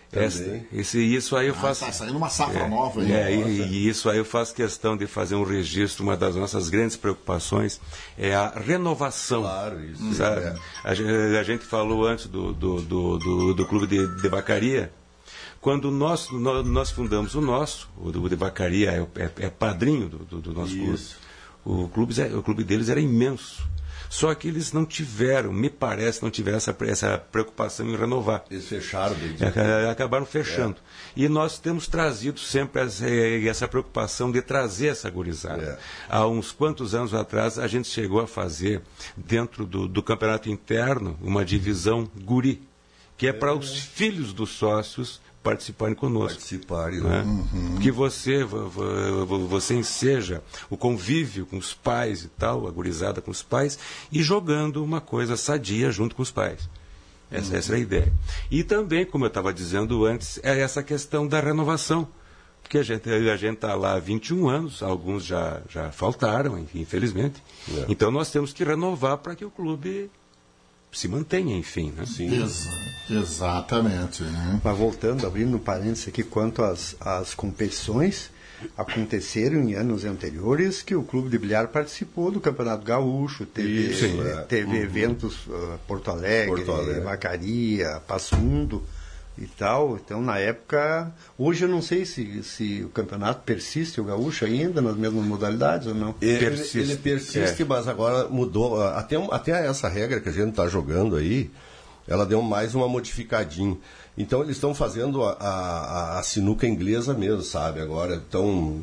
Essa, esse, isso aí eu faço. Está saindo uma safra é, nova aí. É, e, e isso aí eu faço questão de fazer um registro. Uma das nossas grandes preocupações é a renovação. Claro, isso. Sabe? É. A, gente, a gente falou antes do, do, do, do, do clube de, de vacaria. Quando nós, nós, nós fundamos o nosso, o de vacaria é, é, é padrinho do, do, do nosso isso. clube. O clube, o clube deles era imenso. Só que eles não tiveram, me parece, não tiveram essa, essa preocupação em renovar. Eles fecharam. Desde é, acabaram fechando. É. E nós temos trazido sempre essa, essa preocupação de trazer essa gurizada. É. Há uns quantos anos atrás, a gente chegou a fazer, dentro do, do campeonato interno, uma divisão guri, que é, é. para os filhos dos sócios participarem conosco. Participarem, né? Uhum. Que você, você enseja o convívio com os pais e tal, a gurizada com os pais, e jogando uma coisa sadia junto com os pais. Essa, uhum. essa é a ideia. E também, como eu estava dizendo antes, é essa questão da renovação. Porque a gente a gente está lá há vinte e um anos, alguns já, já faltaram, infelizmente. É. Então nós temos que renovar para que o clube se mantenha, enfim. Né? Sim. Ex- exatamente. Né? Mas voltando, abrindo um parênteses aqui, quanto às, às competições, aconteceram em anos anteriores que o Clube de Bilhar participou do Campeonato Gaúcho, teve, Isso, é, teve uhum. eventos uh, Porto Alegre, Porto Alegre, Vacaria, Passo Fundo e tal. Então, na época, hoje eu não sei se, se o campeonato persiste, o Gaúcho ainda, nas mesmas modalidades ou não. Ele persiste, ele persiste é. mas agora mudou. Até, até essa regra que a gente está jogando aí, ela deu mais uma modificadinha. Então, eles estão fazendo a, a, a sinuca inglesa mesmo, sabe? Agora, então...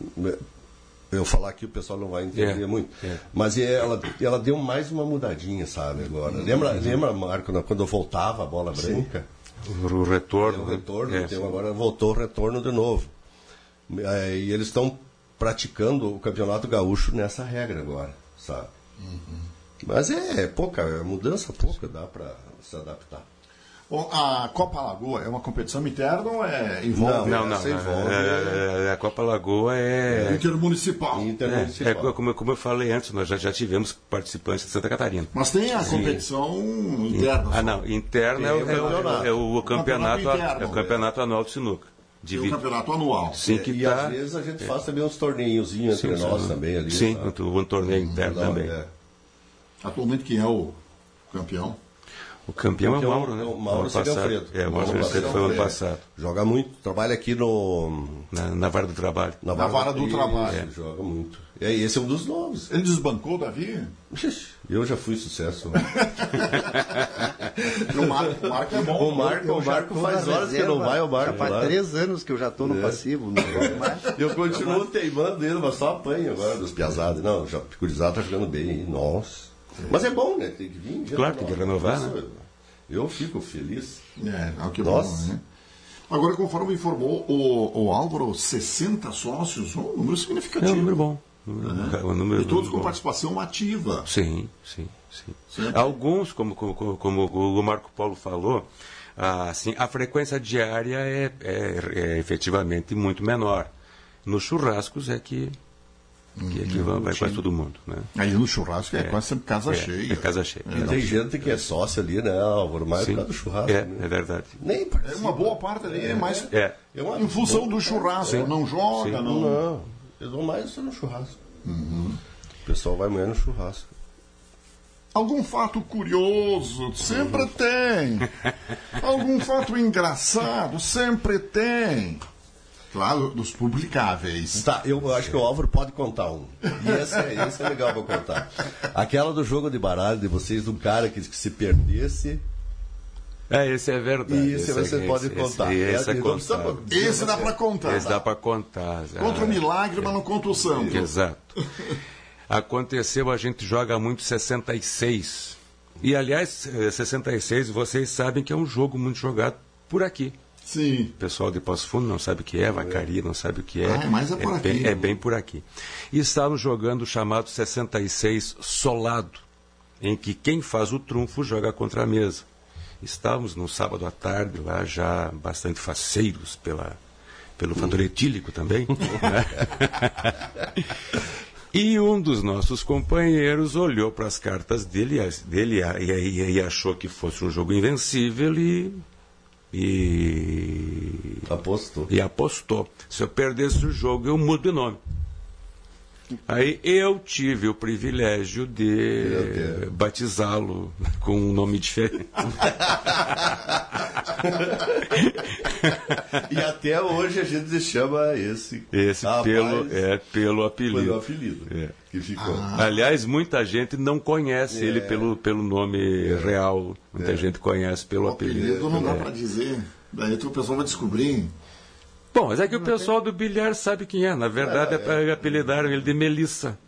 Eu falar aqui o pessoal não vai entender é, muito. É. Mas ela, ela deu mais uma mudadinha, sabe? Agora. Lembra, uhum. lembra Marco, quando eu voltava a bola branca? Sim. O retorno. O retorno, é, então agora voltou o retorno de novo. É, e eles estão praticando o Campeonato Gaúcho nessa regra agora, sabe? Uhum. Mas é, é pouca, é mudança pouca, dá para se adaptar. Bom, a Copa Lagoa é uma competição interna ou é envolve? Não, não, não. Envolve, é, é, a Copa Lagoa é... é intermunicipal. intermunicipal. É, é, como, como eu falei antes, nós já, já tivemos participantes de Santa Catarina. Mas tem a Sim. competição interna. Ah, não. Interna é, o, é, o, é o campeonato, campeonato interno, é o campeonato anual de sinuca. É o campeonato anual. Sim, que e tá... às vezes a gente é. faz também uns torneiozinhos entre sim, nós sim. também ali. Sim, um, um torneio interno não, também. É. Atualmente quem é o campeão? O campeão, o campeão é o Mauro, né? O Mauro Segafredo. É, o Mauro Segafredo foi o ano passado. Joga muito, trabalha aqui no... Na, na Vara do Trabalho. Na Vara, na vara do, do Trabalho. É. Joga muito. E aí, esse é um dos novos. Ele desbancou o Davi? Eu já fui sucesso. o, Marco, o Marco é bom. O Marco, o Marco faz horas reserva, que não vai ao Marco. Já faz lá. três anos que eu já estou no é. passivo. Não eu continuo teimando nele, mas só apanho agora dos piazados. Não, o Picurizado tá jogando bem. Nossa. Mas é bom, né? Tem que vir. Claro, tem que renovar, né? Eu fico feliz. É, é o que Nossa. bom, né? Agora, conforme informou o, o Álvaro, sessenta sócios, um número significativo. É um número bom. Número, é. um número, e todos com bom. participação ativa. Sim, sim, sim. sim. Alguns, como, como, como o Marco Paulo falou, assim, a frequência diária é, é, é efetivamente muito menor. Nos churrascos é que... Que, que vai, vai quase todo mundo, né? Aí no churrasco é, é quase sempre casa é, cheia. É casa cheia. É, tem gente que é sócia ali, né, Álvaro? Mais por causa do churrasco. É, né? é verdade. Nem é uma boa parte ali, é, é mais é. É uma, em função do churrasco. Sim. Não joga, Sim. não... Não, eles vão mais no churrasco. Uhum. O pessoal vai mais no churrasco. Algum fato curioso sempre tem. Algum fato engraçado sempre tem. Claro, dos publicáveis. Tá, eu acho que o Álvaro pode contar um. E esse é, esse é legal pra contar. Aquela do jogo de baralho de vocês, de um cara que, que se perdesse. É, esse é verdade. Isso, esse, você esse, pode contar. Esse, esse, é é contar. esse dá pra contar. Esse dá pra contar. Contra o milagre, mas não contra o santo. Exato. Aconteceu, a gente joga muito sessenta e seis. E, aliás, sessenta e seis, vocês sabem que é um jogo muito jogado por aqui. Sim. O pessoal de Passo Fundo não sabe o que é, Vacaria não sabe o que é. Ah, mas é por é aqui. Bem, é bem por aqui. E estávamos jogando o chamado sessenta e seis solado, em que quem faz o trunfo joga contra a mesa. Estávamos no sábado à tarde lá, já bastante faceiros pela, pelo fator etílico também. Né? E um dos nossos companheiros olhou para as cartas dele, dele e, e, e achou que fosse um jogo invencível e... e apostou. E apostou. Se eu perdesse o jogo, eu mudo de nome. Aí eu tive o privilégio de batizá-lo com um nome diferente. E até hoje a gente chama esse. Esse rapaz, pelo, é, pelo apelido. Pelo apelido. É. Que ficou. Ah. Aliás, muita gente não conhece é. ele pelo, pelo nome é. real. Muita é. gente conhece pelo o apelido. apelido não dá é. para dizer. Daí o pessoal vai descobrir. Bom, mas é que o pessoal do bilhar sabe quem é. Na verdade, é, é. apelidaram ele de Melissa.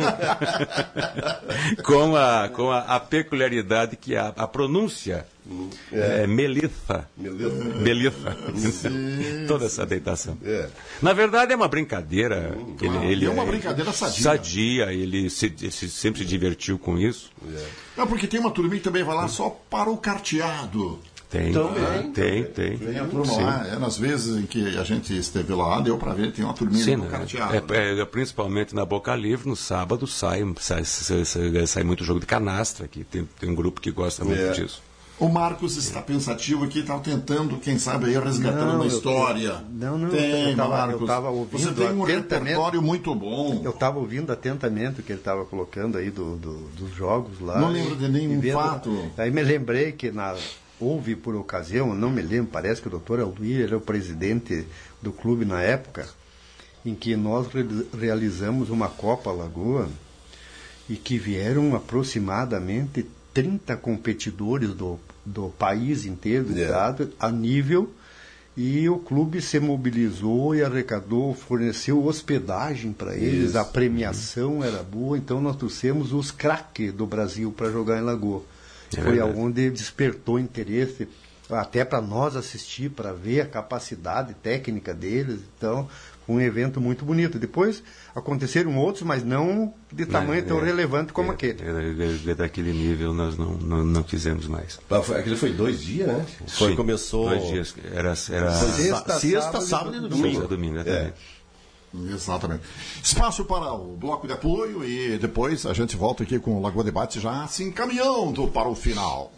com a, com a, a peculiaridade que a, a pronúncia é, é Melissa. Melissa. Toda essa deitação. É. Na verdade, é uma brincadeira. Hum, ele, claro. ele é uma é, brincadeira sadia. Sadia, ele se, se, sempre se divertiu com isso. É. Não, porque tem uma turminha que também vai lá só para o carteado. Tem, também, tem, tem. Tem a turma lá, é, nas vezes em que a gente esteve lá, deu para ver, tem uma turminha Sim, no carteado. É, é, principalmente na Boca Livre, no sábado sai, sai, sai, sai muito jogo de canastra aqui, tem, tem um grupo que gosta muito é. disso. O Marcos está pensativo aqui, está tentando, quem sabe, aí resgatando não, uma história. Eu, não, não, tem, eu estava Marcos. ouvindo. Você tem um repertório muito bom. Eu estava ouvindo atentamente o que ele estava colocando aí do, do, dos jogos lá. Não lembro de nenhum vendo, fato. Aí me lembrei que na, houve por ocasião, não me lembro, parece que o doutor Alduir era o presidente do clube na época, em que nós re, realizamos uma Copa Lagoa e que vieram aproximadamente trinta competidores do, do país inteiro, do yeah. estado, a nível, e o clube se mobilizou e arrecadou, forneceu hospedagem para eles, Isso. a premiação era boa, então nós trouxemos os craques do Brasil para jogar em Lagoa. É Foi verdade. onde despertou interesse, até para nós assistir, para ver a capacidade técnica deles, então um evento muito bonito. Depois aconteceram outros, mas não de tamanho Não, tão é, relevante como é, aquele. É, é, daquele nível nós não, não, não fizemos mais. Aquele foi dois dias, né? Foi, Sim, começou. Dois dias. Era, era sexta, sexta, sábado e domingo. Sexta, domingo, exatamente. É. Exatamente. Espaço para o bloco de apoio e depois a gente volta aqui com o Lagoa Debate já se encaminhando para o final.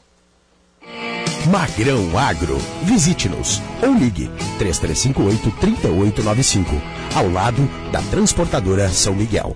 Magrão Agro. Visite-nos ou ligue três três cinco oito, três oito nove cinco, ao lado da Transportadora São Miguel.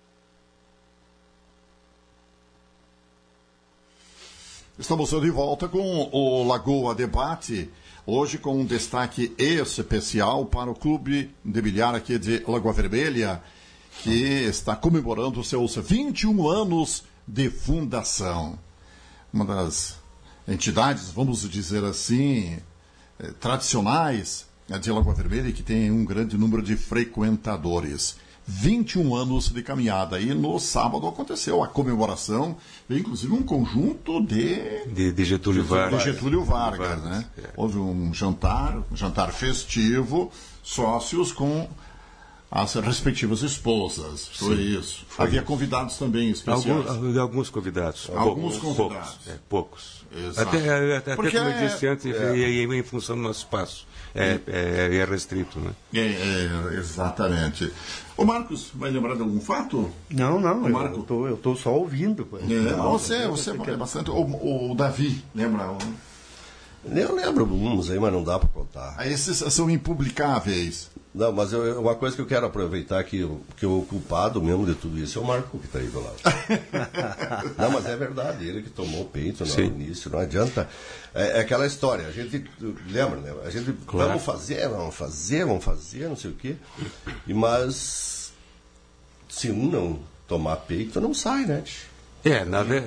Estamos de volta com o Lagoa Debate, hoje com um destaque especial para o Clube de Bilhar aqui de Lagoa Vermelha, que está comemorando seus vinte e um anos de fundação. Uma das entidades, vamos dizer assim, eh, tradicionais de Lagoa Vermelha, que tem um grande número de frequentadores. vinte e um anos de caminhada. E no sábado aconteceu a comemoração, inclusive um conjunto de... De, de Getúlio Vargas. De Getúlio Vargas, Vargas, né? É. Houve um jantar, um jantar festivo, sócios com as respectivas esposas. Foi Sim, isso. foi Havia isso. convidados também especiais. Alguns, alguns convidados. Alguns Pou- convidados. Poucos. É, poucos. Exato. Até, até, Porque como eu é- disse antes, é. é, em função do nosso espaço. É, é, é restrito, né? É, é, exatamente. O Marcos, vai lembrar de algum fato? Não, não, O eu, Marco? eu tô, eu tô só ouvindo. pô. É, Não, você, eu- você eu- é bastante. O, o Davi, lembra? Eu lembro uns aí, mas não dá para contar. Ah, esses são impublicáveis. Não, mas eu, uma coisa que eu quero aproveitar que, que o culpado mesmo de tudo isso é o Marco que está aí do lado. Não, mas é verdade, ele que tomou o peito no Sim. início, não adianta. É, é aquela história, a gente lembra, né? A gente Claro. vamos fazer, vamos fazer, vamos fazer, não sei o quê. E, mas se um não tomar peito, não sai, né? É, na, ver-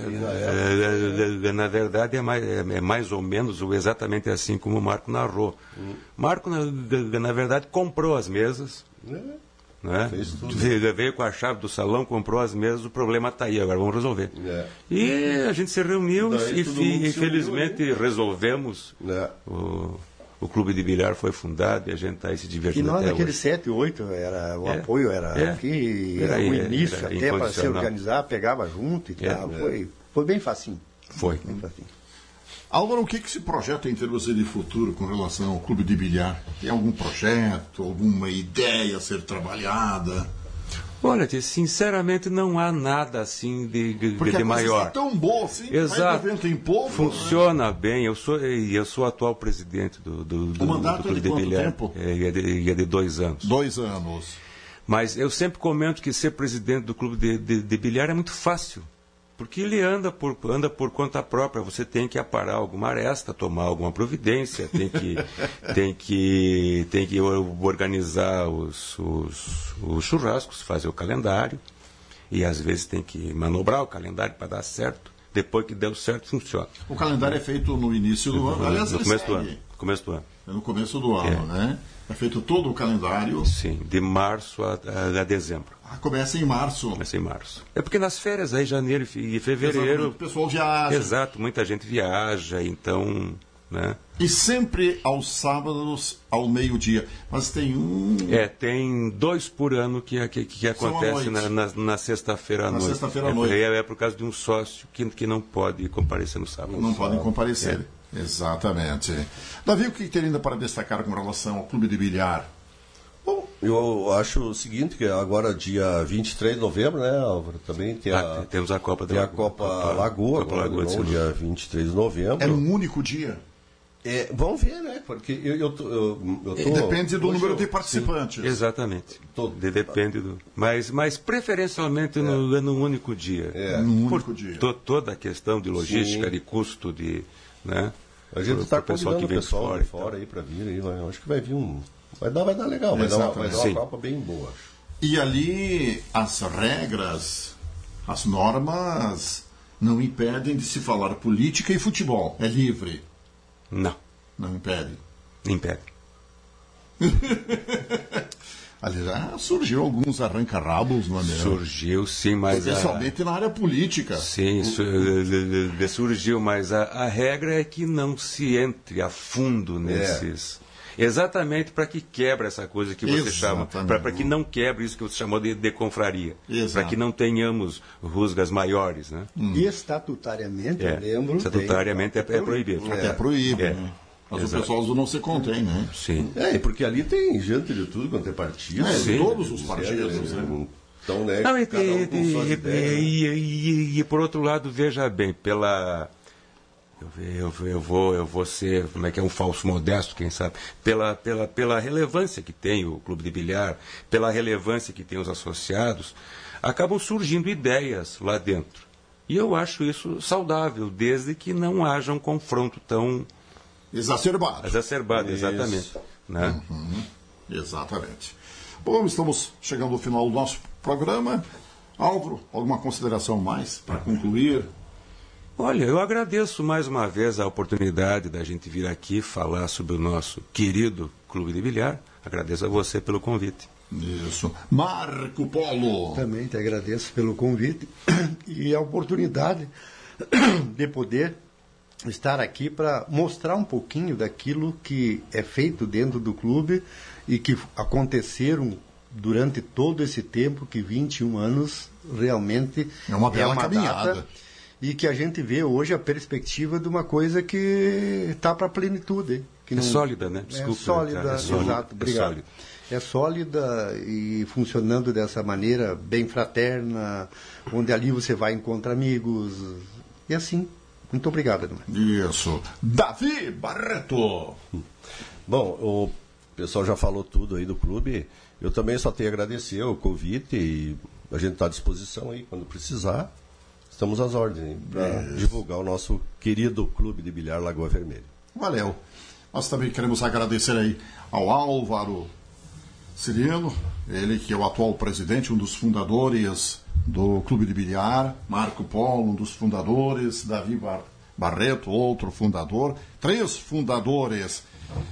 é, é, na verdade é mais, é, é mais ou menos o- exatamente assim como o Marco narrou. Marco, na, na verdade, comprou as mesas, né? Fez tudo. Veio, veio com a chave do salão, comprou as mesas, o problema está aí, agora vamos resolver. É. E a gente se reuniu Daí e, todo fi- mundo se infelizmente resolvemos. É. O, o Clube de Bilhar foi fundado e a gente está aí se E divertindo nós, até naqueles hoje. sete, oito, era, o É. apoio era É. aqui, Era era aí, o é, início, era até para se incondicional. organizar, pegava junto e É. tal. Foi, foi bem facinho. Foi. Bem facinho. Álvaro, o que, que se projeta em termos de futuro com relação ao Clube de Bilhar? Tem algum projeto, alguma ideia a ser trabalhada? Olha, sinceramente não há nada assim de, de, Porque de a maior. Está tão boa assim, exato. Vai do vento em polvo, funciona né? bem. Eu sou eu sou atual presidente do do, do, o mandato do Clube é de quanto de Bilhar. tempo? É, é, de, é de dois anos. Dois anos. Mas eu sempre comento que ser presidente do Clube de, de, de Bilhar é muito fácil. Porque ele anda por, anda por conta própria, você tem que aparar alguma aresta, tomar alguma providência, tem que, tem que, tem que organizar os, os, os churrascos, fazer o calendário, e às vezes tem que manobrar o calendário para dar certo. Depois que deu certo, funciona. O calendário é feito no início do ano, aliás, no começo do ano. Começo do ano. É no começo do ano, é. né? É feito todo o calendário. Sim, de março a, a, a dezembro. Ah, começa em março. Começa em março. É porque nas férias aí, janeiro e fevereiro. Exatamente. O pessoal viaja. Exato, muita gente viaja, então. Né? E sempre aos sábados ao meio-dia. Mas tem um. É, tem dois por ano que, que, que acontece na, na, na sexta-feira à na noite. Sexta-feira à é, noite. É, é por causa de um sócio que, que não pode comparecer no sábado. Não podem comparecer. É. Exatamente. Davi, o que tem ainda para destacar com relação ao Clube de Bilhar? Bom, eu acho o seguinte, que agora dia vinte e três de novembro, né, Álvaro? Também tem a, ah, temos a Copa da tem Lagoa. a Copa, Copa Lagoa, Copa Lagoa não, dia vinte e três de novembro. É um único dia? É, vamos ver, né? Porque eu, eu, tô, eu, eu tô, depende do número eu, de participantes. Sim, exatamente. Tô, de, depende do. Mas, mas preferencialmente é. no, é num único dia. É. Num Por único dia. To, toda a questão de logística, sim. de custo, de. Né? A gente está convidando o pessoal fora, de fora aí para vir aí. Vai, acho que vai vir um. Vai dar, vai dar legal, vai dar, uma, vai dar uma Copa bem boa. Acho. E ali as regras, as normas não impedem de se falar política e futebol. É livre. Não. Não impede. Impede. Ali já surgiu alguns arranca-rabos, não é mesmo? Surgiu, sim, mas... Especialmente a... na área política. Sim, o... surgiu, mas a, a regra é que não se entre a fundo nesses... É. Exatamente para que quebre essa coisa que você Exatamente. chama, para que não quebre isso que você chamou de, de confraria, para que não tenhamos rusgas maiores. Né? Hum. E estatutariamente, é. eu lembro... Estatutariamente é, é proibido. Até é proíbe, é. né? Mas Exato. o pessoal não se contém, né? Sim. É, porque ali tem gente de tudo quanto é partido. É, Sim. todos os partidos, né? né? Então, né? Não, e, cada um com suas e, ideias. E, e, e, por outro lado, veja bem, pela... Eu, eu, eu, vou, eu vou ser, como é que é, um falso modesto, quem sabe, pela, pela, pela relevância que tem o Clube de Bilhar, pela relevância que tem os associados, acabam surgindo ideias lá dentro. E eu acho isso saudável, desde que não haja um confronto tão... Exacerbado. Exacerbado, exatamente. Né? Uhum. Exatamente. Bom, estamos chegando ao final do nosso programa. Álvaro, alguma consideração mais para concluir? Olha, eu agradeço mais uma vez a oportunidade da gente vir aqui falar sobre o nosso querido Clube de Bilhar. Agradeço a você pelo convite. Isso. Marco Polo. Também te agradeço pelo convite e a oportunidade de poder estar aqui para mostrar um pouquinho daquilo que é feito dentro do clube e que aconteceram durante todo esse tempo, que vinte e um anos realmente é uma bela é uma caminhada. Data, e que a gente vê hoje a perspectiva de uma coisa que está para a plenitude. Que não, é sólida, né? Desculpa, é sólida, é sólida, exato, obrigado. É sólida. é sólida e funcionando dessa maneira bem fraterna, onde ali você vai encontrar amigos, e assim. Muito obrigado, Edmar. Isso. Davi Barreto. Bom, o pessoal já falou tudo aí do clube. Eu também só tenho a agradecer o convite e a gente está à disposição aí quando precisar. Estamos às ordens para divulgar o nosso querido Clube de Bilhar Lagoa Vermelha. Valeu. Nós também queremos agradecer aí ao Álvaro Cirino, ele que é o atual presidente, um dos fundadores do Clube de Bilhar, Marco Polo, um dos fundadores, Davi Bar- Barreto, outro fundador, três fundadores.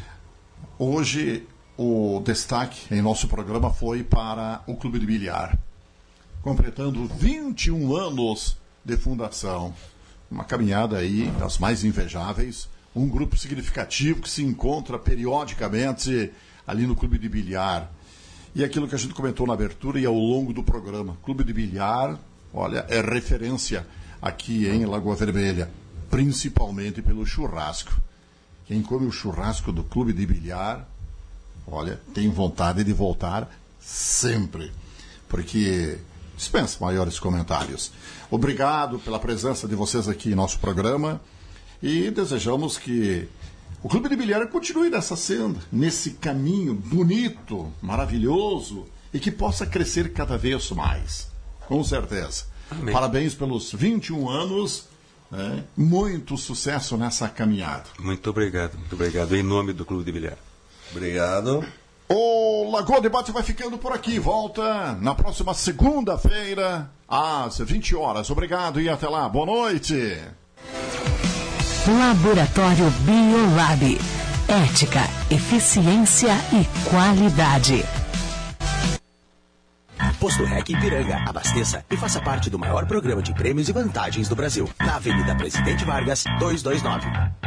Hoje o destaque em nosso programa foi para o Clube de Bilhar, completando vinte e um anos de fundação. Uma caminhada aí das mais invejáveis, um grupo significativo que se encontra periodicamente ali no Clube de Bilhar. E aquilo que a gente comentou na abertura e ao longo do programa, Clube de Bilhar, olha, é referência aqui em Lagoa Vermelha, principalmente pelo churrasco. Quem come o churrasco do Clube de Bilhar, olha, tem vontade de voltar sempre. porque dispensa maiores comentários. Obrigado pela presença de vocês aqui em nosso programa e desejamos que o Clube de Bilhar continue nessa senda, nesse caminho bonito, maravilhoso e que possa crescer cada vez mais. Com certeza. Amém. Parabéns pelos vinte e um anos, né? Muito sucesso nessa caminhada. Muito obrigado, muito obrigado. Em nome do Clube de Bilhar. Obrigado. O Lagoa Debate vai ficando por aqui. Volta na próxima segunda-feira, às vinte horas. Obrigado e até lá. Boa noite. Laboratório Biolab. Ética, eficiência e qualidade. Posto Rec Ipiranga. Abasteça e faça parte do maior programa de prêmios e vantagens do Brasil. Na Avenida Presidente Vargas, duzentos e vinte e nove.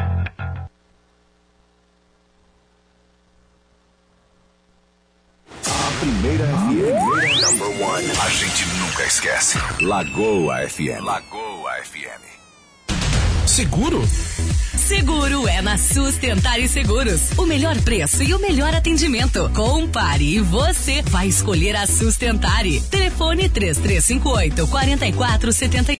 Primeira F M. Number one. A gente nunca esquece. Lagoa F M. Lagoa F M. Seguro? Seguro é na Sustentare Seguros. O melhor preço e o melhor atendimento. Compare e você vai escolher a Sustentare. Telefone três três cinco oito, quatro quatro sete